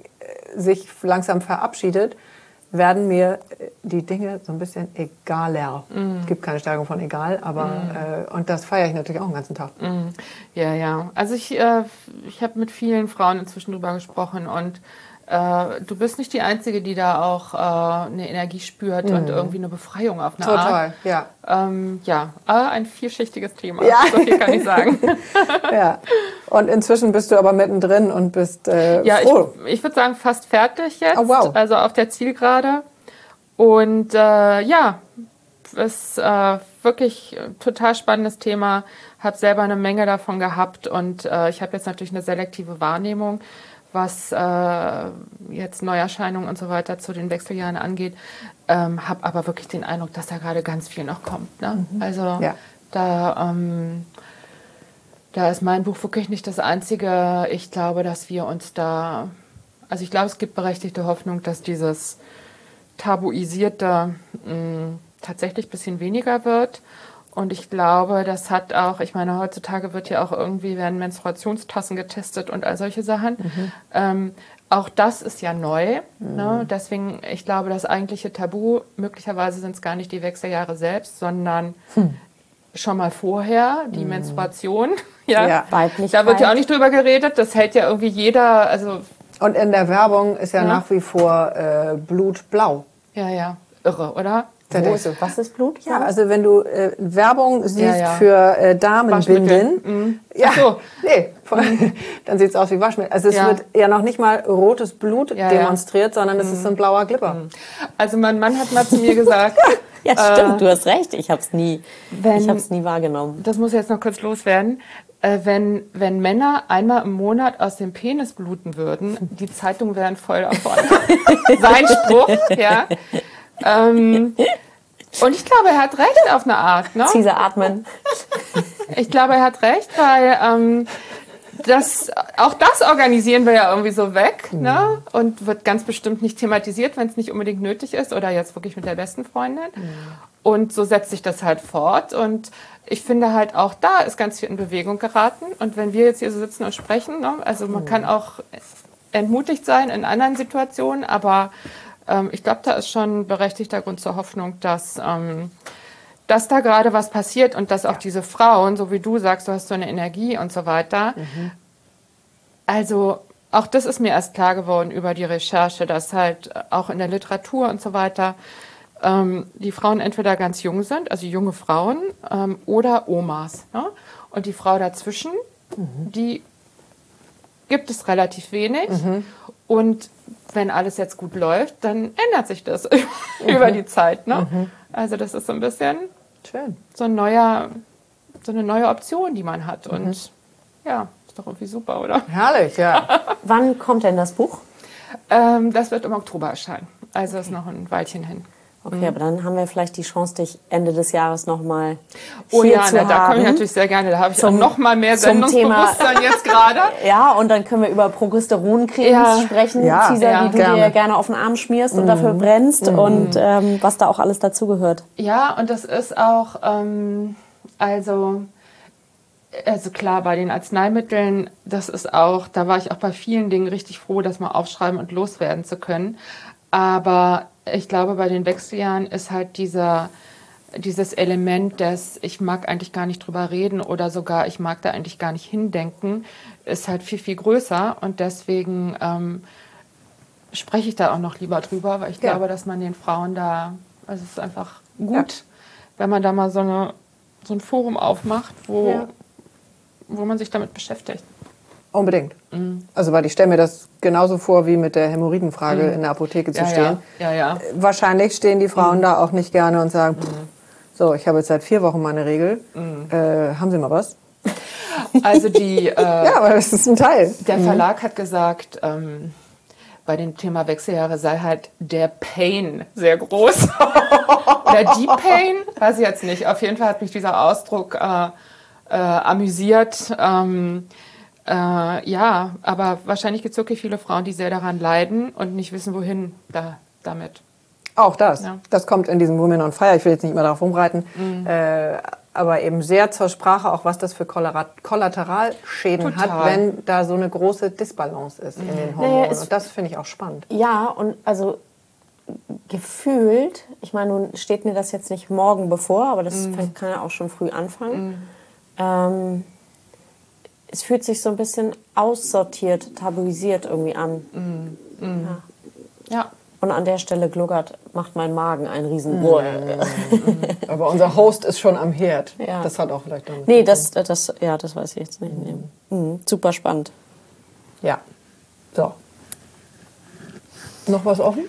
sich langsam verabschiedet, werden mir die Dinge so ein bisschen egaler. Mm. Es gibt keine Steigerung von egal, aber mm. äh, und das feiere ich natürlich auch den ganzen Tag. Mm. Ja, ja. Also ich, äh, ich habe mit vielen Frauen inzwischen drüber gesprochen und äh, du bist nicht die Einzige, die da auch äh, eine Energie spürt mm. und irgendwie eine Befreiung auf eine Total, Art. Total, ja. Ähm, ja, aber ein vielschichtiges Thema, ja. so viel kann ich sagen. Ja. Und inzwischen bist du aber mittendrin und bist äh, ja, froh. ich, ich würde sagen fast fertig jetzt, oh, wow. also auf der Zielgerade. Und äh, ja, ist äh, wirklich ein total spannendes Thema. Habe selber eine Menge davon gehabt und äh, ich habe jetzt natürlich eine selektive Wahrnehmung, was äh, jetzt Neuerscheinungen und so weiter zu den Wechseljahren angeht. Ähm, habe aber wirklich den Eindruck, dass da gerade ganz viel noch kommt. Ne? Mhm. Also ja. da, ähm, da ist mein Buch wirklich nicht das Einzige. Ich glaube, dass wir uns da, also ich glaube, es gibt berechtigte Hoffnung, dass dieses tabuisierte mh, tatsächlich ein bisschen weniger wird. Und ich glaube, das hat auch, ich meine, heutzutage wird ja auch irgendwie, werden Menstruationstassen getestet und all solche Sachen. Mhm. Ähm, auch das ist ja neu. Mhm. Ne? Deswegen, ich glaube, das eigentliche Tabu, möglicherweise sind es gar nicht die Wechseljahre selbst, sondern hm. schon mal vorher, die mhm. Menstruation. ja. ja. Da wird ja auch nicht drüber geredet. Das hält ja irgendwie jeder, also... Und in der Werbung ist ja, ja. nach wie vor äh, Blut blau. Ja, ja. Irre, oder? Wo ist, was ist Blut? Ja, also wenn du äh, Werbung siehst ja, ja. für äh, Damenbinden, mhm. ja, so. nee, mhm. dann sieht es aus wie Waschmittel. Also es ja. wird ja noch nicht mal rotes Blut ja, demonstriert, ja. sondern es mhm. ist so ein blauer Glipper. Mhm. Also mein Mann hat mal zu mir gesagt... ja, stimmt, äh, du hast recht, ich habe es nie, ich hab's nie wahrgenommen. Das muss jetzt noch kurz loswerden. Äh, wenn, wenn Männer einmal im Monat aus dem Penis bluten würden, die Zeitungen wären voll davon. Sein Spruch, ja. Ähm, und ich glaube, er hat recht auf eine Art. Ne? Caesar atmen. Ich glaube, er hat recht, weil ähm, das, auch das organisieren wir ja irgendwie so weg. Mhm. Ne? Und wird ganz bestimmt nicht thematisiert, wenn es nicht unbedingt nötig ist oder jetzt wirklich mit der besten Freundin. Mhm. Und so setzt sich das halt fort. Und ich finde halt auch da ist ganz viel in Bewegung geraten. Und wenn wir jetzt hier so sitzen und sprechen, ne? Also man mhm. kann auch entmutigt sein in anderen Situationen, aber ähm, ich glaube, da ist schon berechtigter Grund zur Hoffnung, dass, ähm, dass da gerade was passiert und dass auch diese Frauen, so wie du sagst, du hast so eine Energie und so weiter. Mhm. Also auch das ist mir erst klar geworden über die Recherche, dass halt auch in der Literatur und so weiter ähm, die Frauen entweder ganz jung sind, also junge Frauen, ähm, oder Omas. Ne? Und die Frau dazwischen, mhm. die gibt es relativ wenig. Mhm. Und wenn alles jetzt gut läuft, dann ändert sich das mhm. über die Zeit. Ne? Mhm. Also das ist so ein bisschen schön. So, ein neuer, so eine neue Option, die man hat. Und mhm. ja, ist doch irgendwie super, oder? Herrlich, ja. Wann kommt denn das Buch? Ähm, das wird im Oktober erscheinen. Also ist noch ein Weilchen hin. Okay, mhm. aber dann haben wir vielleicht die Chance, dich Ende des Jahres nochmal oh hier ja, zu na, haben. Da komme ich natürlich sehr gerne. Da habe ich zum, auch noch mal mehr Sendungsbewusstsein jetzt gerade. Ja, und dann können wir über Progesteroncremes ja. sprechen, ja, Caesar, ja, die du gerne. dir gerne auf den Arm schmierst mhm. und dafür brennst mhm. und ähm, was da auch alles dazugehört. Ja, und das ist auch, ähm, also... Also klar, bei den Arzneimitteln, das ist auch, da war ich auch bei vielen Dingen richtig froh, das mal aufschreiben und loswerden zu können. Aber ich glaube, bei den Wechseljahren ist halt dieser, dieses Element des, ich mag eigentlich gar nicht drüber reden oder sogar ich mag da eigentlich gar nicht hindenken, ist halt viel, viel größer. Und deswegen ähm, spreche ich da auch noch lieber drüber, weil ich ja. glaube, dass man den Frauen da, also es ist einfach gut, ja. wenn man da mal so, eine, so ein Forum aufmacht, wo... Ja. wo man sich damit beschäftigt. Unbedingt. Mhm. Also weil ich stelle mir das genauso vor, wie mit der Hämorrhoidenfrage mhm. in der Apotheke zu ja, stehen. Ja. Ja, ja. Wahrscheinlich stehen die Frauen mhm. da auch nicht gerne und sagen, mhm. so, ich habe jetzt seit vier Wochen meine Regel. Mhm. Äh, haben Sie mal was? Also die... Äh, ja, aber das ist ein Teil. Der mhm. Verlag hat gesagt, ähm, bei dem Thema Wechseljahre sei halt der Pain sehr groß. Oder die Pain, weiß ich jetzt nicht. Auf jeden Fall hat mich dieser Ausdruck... Äh, Äh, amüsiert. Ähm, äh, ja, aber wahrscheinlich gibt es wirklich viele Frauen, die sehr daran leiden und nicht wissen, wohin da, damit. Auch das. Ja. Das kommt in diesem Women on Fire. Ich will jetzt nicht mehr darauf rumreiten. Mhm. Äh, aber eben sehr zur Sprache, auch was das für Kollateralschäden Total. hat, wenn da so eine große Disbalance ist in den Hormonen. Naja, es- und das finde ich auch spannend. Ja, und also gefühlt, ich meine, nun steht mir das jetzt nicht morgen bevor, aber das kann ja auch schon früh anfangen. Ähm, es fühlt sich so ein bisschen aussortiert, tabuisiert irgendwie an. Ja. Und an der Stelle gluckert, macht mein Magen einen riesen... Aber unser Host ist schon am Herd. Ja. Das hat auch vielleicht damit Nee, zu tun. das, das, ja, das weiß ich jetzt nicht. Nee. Mhm. Super spannend. Ja. So. Noch was offen?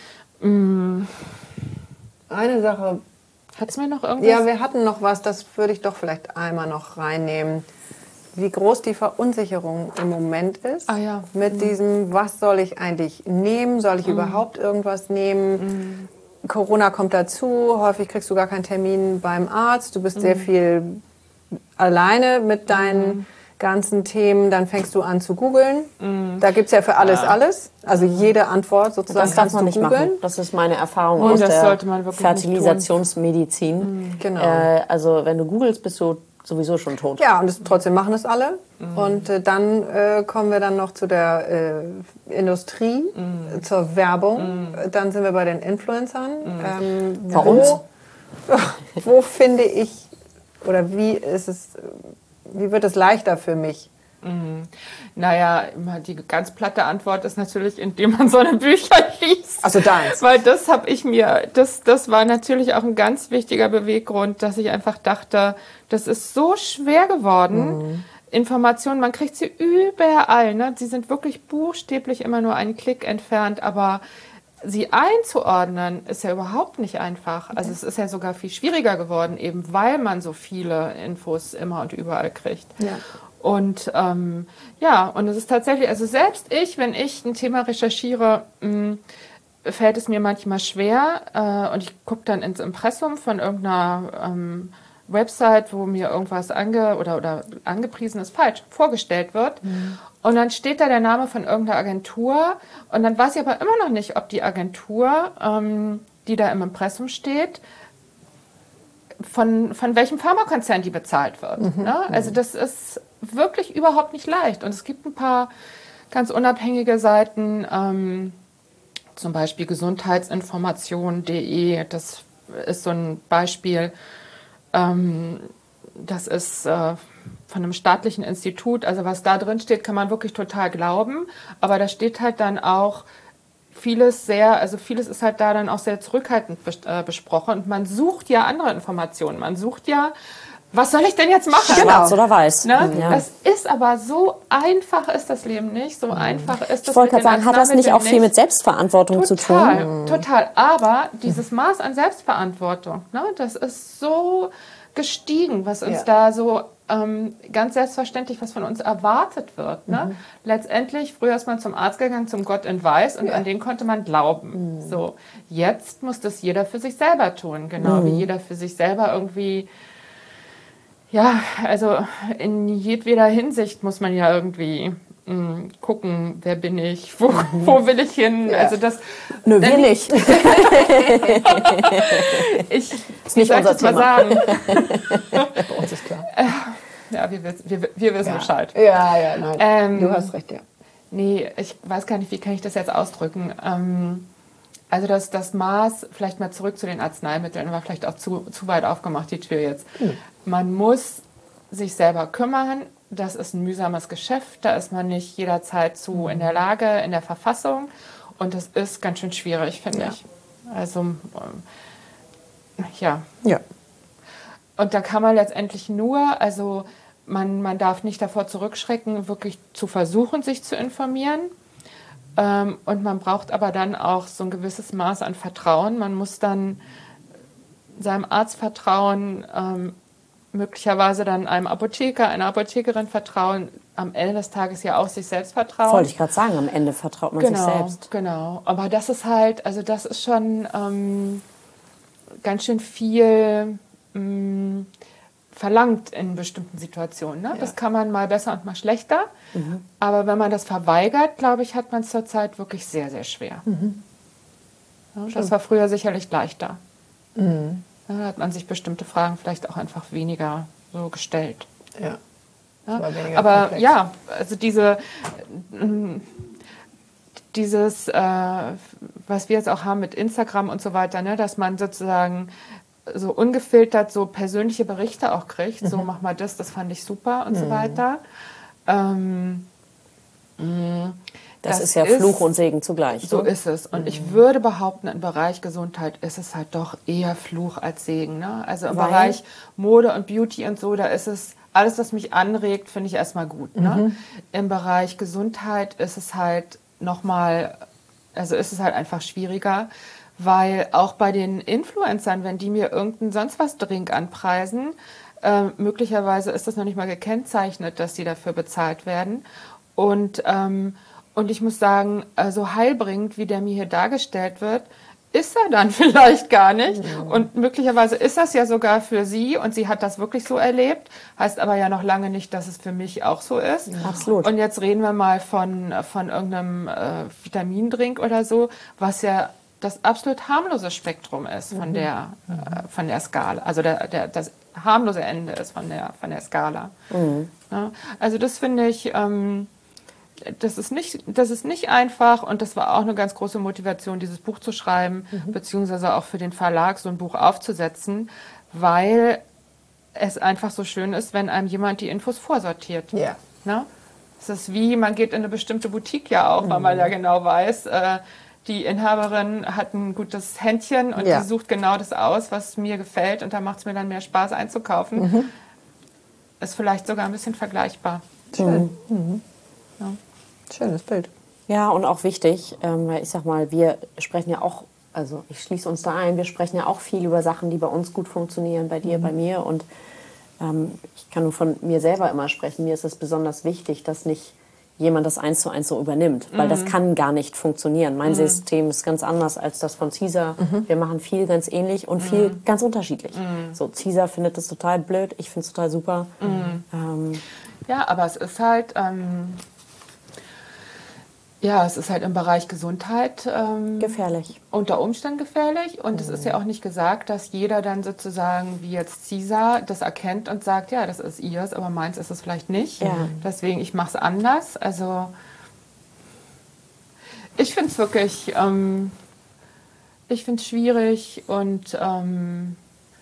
Eine Sache. Hat es mir noch irgendwas? Ja, wir hatten noch was, das würde ich doch vielleicht einmal noch reinnehmen. Wie groß die Verunsicherung im Moment ist. Ah, ja. Mit diesem, was soll ich eigentlich nehmen? Soll ich überhaupt irgendwas nehmen? Corona kommt dazu. Häufig kriegst du gar keinen Termin beim Arzt. Du bist sehr viel alleine mit deinen ganzen Themen. Dann fängst du an zu googeln. Da gibt es ja für alles alles. Also jede Antwort sozusagen Das darf kannst man du nicht googeln. machen. Das ist meine Erfahrung Und aus das der sollte man wirklich nicht Fertilisationsmedizin. Genau. Äh, also wenn du googelst, bist du sowieso schon tot. Ja, und das, trotzdem machen es alle. Und äh, dann äh, kommen wir dann noch zu der äh, Industrie, äh, zur Werbung. Äh, Dann sind wir bei den Influencern. Ähm, Bei uns? wo, wo finde ich, oder wie ist es, wie wird es leichter für mich? Naja, immer die ganz platte Antwort ist natürlich, indem man so eine Bücher liest. Also deins. Weil das habe ich mir, das, das war natürlich auch ein ganz wichtiger Beweggrund, dass ich einfach dachte, das ist so schwer geworden. Informationen, man kriegt sie überall. Ne? Sie sind wirklich buchstäblich immer nur einen Klick entfernt, aber sie einzuordnen ist ja überhaupt nicht einfach. Also es ist ja sogar viel schwieriger geworden, eben weil man so viele Infos immer und überall kriegt. Ja. Und ähm, ja, und es ist tatsächlich, also selbst ich, wenn ich ein Thema recherchiere, mh, fällt es mir manchmal schwer äh, und ich gucke dann ins Impressum von irgendeiner ähm, Website, wo mir irgendwas ange oder, oder angepriesen ist, falsch, vorgestellt wird. Und dann steht da der Name von irgendeiner Agentur und dann weiß ich aber immer noch nicht, ob die Agentur, ähm, die da im Impressum steht, von, von welchem Pharmakonzern die bezahlt wird. Ne? Also das ist wirklich überhaupt nicht leicht. Und es gibt ein paar ganz unabhängige Seiten, ähm, zum Beispiel gesundheitsinformation punkt de, das ist so ein Beispiel, ähm, das ist äh, von einem staatlichen Institut, also was da drin steht, kann man wirklich total glauben, aber da steht halt dann auch vieles sehr, also vieles ist halt da dann auch sehr zurückhaltend bes äh, besprochen und man sucht ja andere Informationen, man sucht ja, was soll ich denn jetzt machen? Schwarz oder weiß. Ne? Ja. Das ist aber so einfach ist das Leben nicht, so einfach ist das. Ich wollte mit gerade den sagen, hat das nicht auch viel Arzneimitteln mit Selbstverantwortung zu tun? Total, total. Aber dieses Maß an Selbstverantwortung, ne, das ist so gestiegen, was uns Ja. da so ähm, ganz selbstverständlich, was von uns erwartet wird. Ne? Letztendlich, früher ist man zum Arzt gegangen, zum Gott in Weiß und Ja. an den konnte man glauben. So, jetzt muss das jeder für sich selber tun, genau wie jeder für sich selber irgendwie. Ja, also in jedweder Hinsicht muss man ja irgendwie mh, gucken, wer bin ich, wo, wo will ich hin. Ja. Also das, Nö, wir nicht. ich, Ist nicht ich soll unser jetzt mal Thema. sagen, Bei uns ist klar. ja, wir, wissen- wir, wir wissen Bescheid. Ja, ja, nein. Ähm, du hast recht, ja. Nee, ich weiß gar nicht, wie kann ich das jetzt ausdrücken. Ähm, also das, das Maß, vielleicht mal zurück zu den Arzneimitteln, war vielleicht auch zu, zu weit aufgemacht, die Tür jetzt. Man muss sich selber kümmern. Das ist ein mühsames Geschäft. Da ist man nicht jederzeit zu in der Lage, in der Verfassung. Und das ist ganz schön schwierig, finde Ja. ich. Also, ähm, ja. Ja. Und da kann man letztendlich nur, also man, man darf nicht davor zurückschrecken, wirklich zu versuchen, sich zu informieren. Ähm, und man braucht aber dann auch so ein gewisses Maß an Vertrauen. Man muss dann seinem Arzt vertrauen, ähm, möglicherweise dann einem Apotheker, einer Apothekerin vertrauen, am Ende des Tages ja auch sich selbst vertrauen. Wollte ich gerade sagen, am Ende vertraut man genau, sich selbst. Genau, aber das ist halt, also das ist schon ähm, ganz schön viel mh, verlangt in bestimmten Situationen. Ne? Das kann man mal besser und mal schlechter. Aber wenn man das verweigert, glaube ich, hat man es zurzeit wirklich sehr, sehr schwer. Ja, das war früher sicherlich leichter. Da hat man sich bestimmte Fragen vielleicht auch einfach weniger so gestellt. Ja. Ja, war weniger aber komplex. ja, also diese, dieses, äh, was wir jetzt auch haben mit Instagram und so weiter, ne, dass man sozusagen so ungefiltert so persönliche Berichte auch kriegt, mhm. so mach mal das, das fand ich super und mhm. so weiter. Ähm, das, das ist ja ist, Fluch und Segen zugleich. So ne? ist es. Und mhm. ich würde behaupten, im Bereich Gesundheit ist es halt doch eher Fluch als Segen. Ne? Also im Weil? Bereich Mode und Beauty und so, da ist es, alles, was mich anregt, finde ich erstmal gut. Ne? Mhm. Im Bereich Gesundheit ist es halt nochmal, also ist es halt einfach schwieriger, weil auch bei den Influencern, wenn die mir irgendeinen sonst was Drink anpreisen, äh, möglicherweise ist das noch nicht mal gekennzeichnet, dass die dafür bezahlt werden. Und, ähm, und ich muss sagen, so heilbringend, wie der mir hier dargestellt wird, ist er dann vielleicht gar nicht. Mhm. Und möglicherweise ist das ja sogar für sie und sie hat das wirklich so erlebt. Heißt aber ja noch lange nicht, dass es für mich auch so ist. Ja, absolut. Und jetzt reden wir mal von, von irgendeinem äh, Vitamindrink oder so, was ja das absolut harmlose Spektrum ist von, mhm. der, äh, von der Skala. Also der, der, das harmlose Ende ist von der, von der Skala. Mhm. Ja, also das finde ich... Ähm, Das ist, nicht, das ist nicht einfach und das war auch eine ganz große Motivation, dieses Buch zu schreiben, mhm. beziehungsweise auch für den Verlag so ein Buch aufzusetzen, weil es einfach so schön ist, wenn einem jemand die Infos vorsortiert. Ja. Ne? Es ist wie, man geht in eine bestimmte Boutique ja auch, mhm. weil man ja genau weiß, äh, die Inhaberin hat ein gutes Händchen und ja. die sucht genau das aus, was mir gefällt und da macht es mir dann mehr Spaß einzukaufen. Mhm. Ist vielleicht sogar ein bisschen vergleichbar. Schön. Mhm. Ja. Schönes Bild. Ja, und auch wichtig, ähm, ich sag mal, wir sprechen ja auch, also ich schließe uns da ein, wir sprechen ja auch viel über Sachen, die bei uns gut funktionieren, bei dir, mhm. bei mir. Und ähm, ich kann nur von mir selber immer sprechen. Mir ist es besonders wichtig, dass nicht jemand das eins zu eins so übernimmt, weil mhm. das kann gar nicht funktionieren. Mein mhm. System ist ganz anders als das von Cesar. Mhm. Wir machen viel ganz ähnlich und viel mhm. ganz unterschiedlich. Mhm. So, Cesar findet das total blöd, ich finde es total super. Mhm. Ähm, ja, aber es ist halt... Ähm Ja, es ist halt im Bereich Gesundheit ähm, gefährlich. Unter Umständen gefährlich. Und mhm. es ist ja auch nicht gesagt, dass jeder dann sozusagen, wie jetzt Cesar, das erkennt und sagt, ja, das ist ihrs, aber meins ist es vielleicht nicht. Ja. Deswegen, ich mache es anders. Also ich finde es wirklich, ähm, ich finde es schwierig und ähm,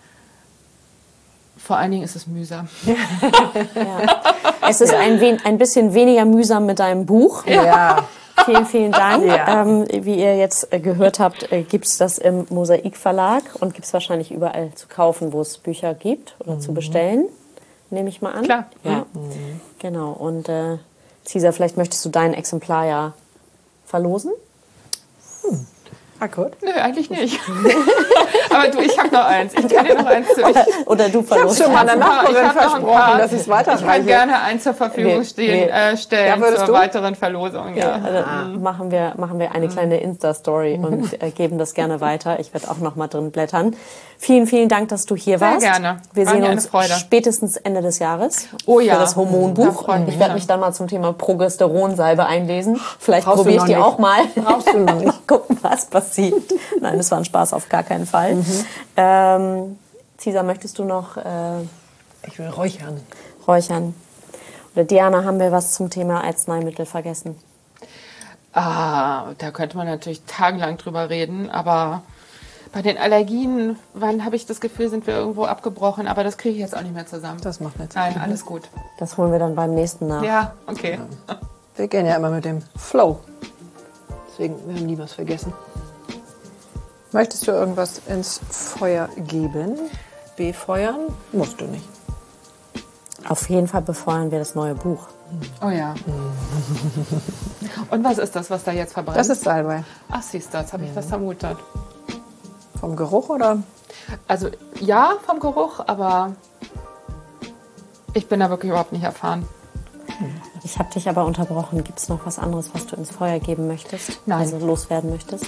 vor allen Dingen ist es mühsam. Ja. Es ist ein, ein bisschen weniger mühsam mit deinem Buch. Ja. Vielen, vielen Dank. Ja. Ähm, wie ihr jetzt gehört habt, äh, gibt es das im Mosaik Verlag und gibt es wahrscheinlich überall zu kaufen, wo es Bücher gibt oder mhm. zu bestellen, nehme ich mal an. Klar. Ja, mhm. Genau. Und äh, Cesar, vielleicht möchtest du dein Exemplar ja verlosen? Hm. Ah, gut. Nö, eigentlich nicht. Aber du, ich habe noch eins. Ich kann dir noch eins zu. Oder, oder du verlost. Ich habe schon meiner Nachbarin versprochen, dass ich es weiterreiche. Ich kann gerne eins zur Verfügung nee, stehen, nee. Äh, stellen ja, zur du? weiteren Verlosung. Ja. Ja, also ah. machen, wir, machen wir eine kleine Insta-Story und äh, geben das gerne weiter. Ich werde auch noch mal drin blättern. Vielen, vielen Dank, dass du hier Sehr warst. Sehr gerne. Wir War sehen uns Freude. spätestens Ende des Jahres oh, ja. für das Hormonbuch. Ja, ich werde mich dann mal zum Thema Progesteronsalbe einlesen. Vielleicht Brauchst probiere ich die nicht. auch mal. Brauchst du noch nicht. Gucken, was passiert. Nein, das war ein Spaß auf gar keinen Fall. Mhm. Ähm, Cesar, möchtest du noch... Äh, ich will räuchern. Räuchern. Oder Diana, haben wir was zum Thema Arzneimittel vergessen? Ah, da könnte man natürlich tagelang drüber reden, aber bei den Allergien, wann habe ich das Gefühl, sind wir irgendwo abgebrochen, aber das kriege ich jetzt auch nicht mehr zusammen. Das macht nichts. Nein, alles gut. Das holen wir dann beim nächsten nach. Ja, okay. Ja. Wir gehen ja immer mit dem Flow. Deswegen, wir haben nie was vergessen. Möchtest du irgendwas ins Feuer geben? Befeuern? Musst du nicht. Auf jeden Fall befeuern wir das neue Buch. Oh ja. Und was ist das, was da jetzt verbrennt? Das ist Salbei. Ach, siehst du, das habe ich was vermutet. Vom Geruch, oder? Also, ja, vom Geruch, aber ich bin da wirklich überhaupt nicht erfahren. Ich habe dich aber unterbrochen. Gibt es noch was anderes, was du ins Feuer geben möchtest? Nein. Also loswerden möchtest?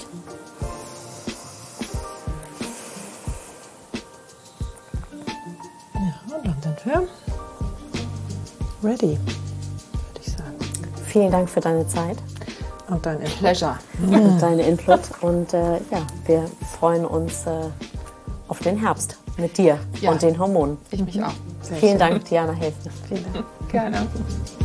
Ja, dann sind wir ready, würde ich sagen. Vielen Dank für deine Zeit. Und dein Input. Pleasure. Und deine Input. Und äh, ja, wir freuen uns äh, auf den Herbst. mit dir Ja. und den Hormonen. Ich mich auch. Sehr Vielen schön. Dank, Diana Helfner. Vielen Dank. Gerne.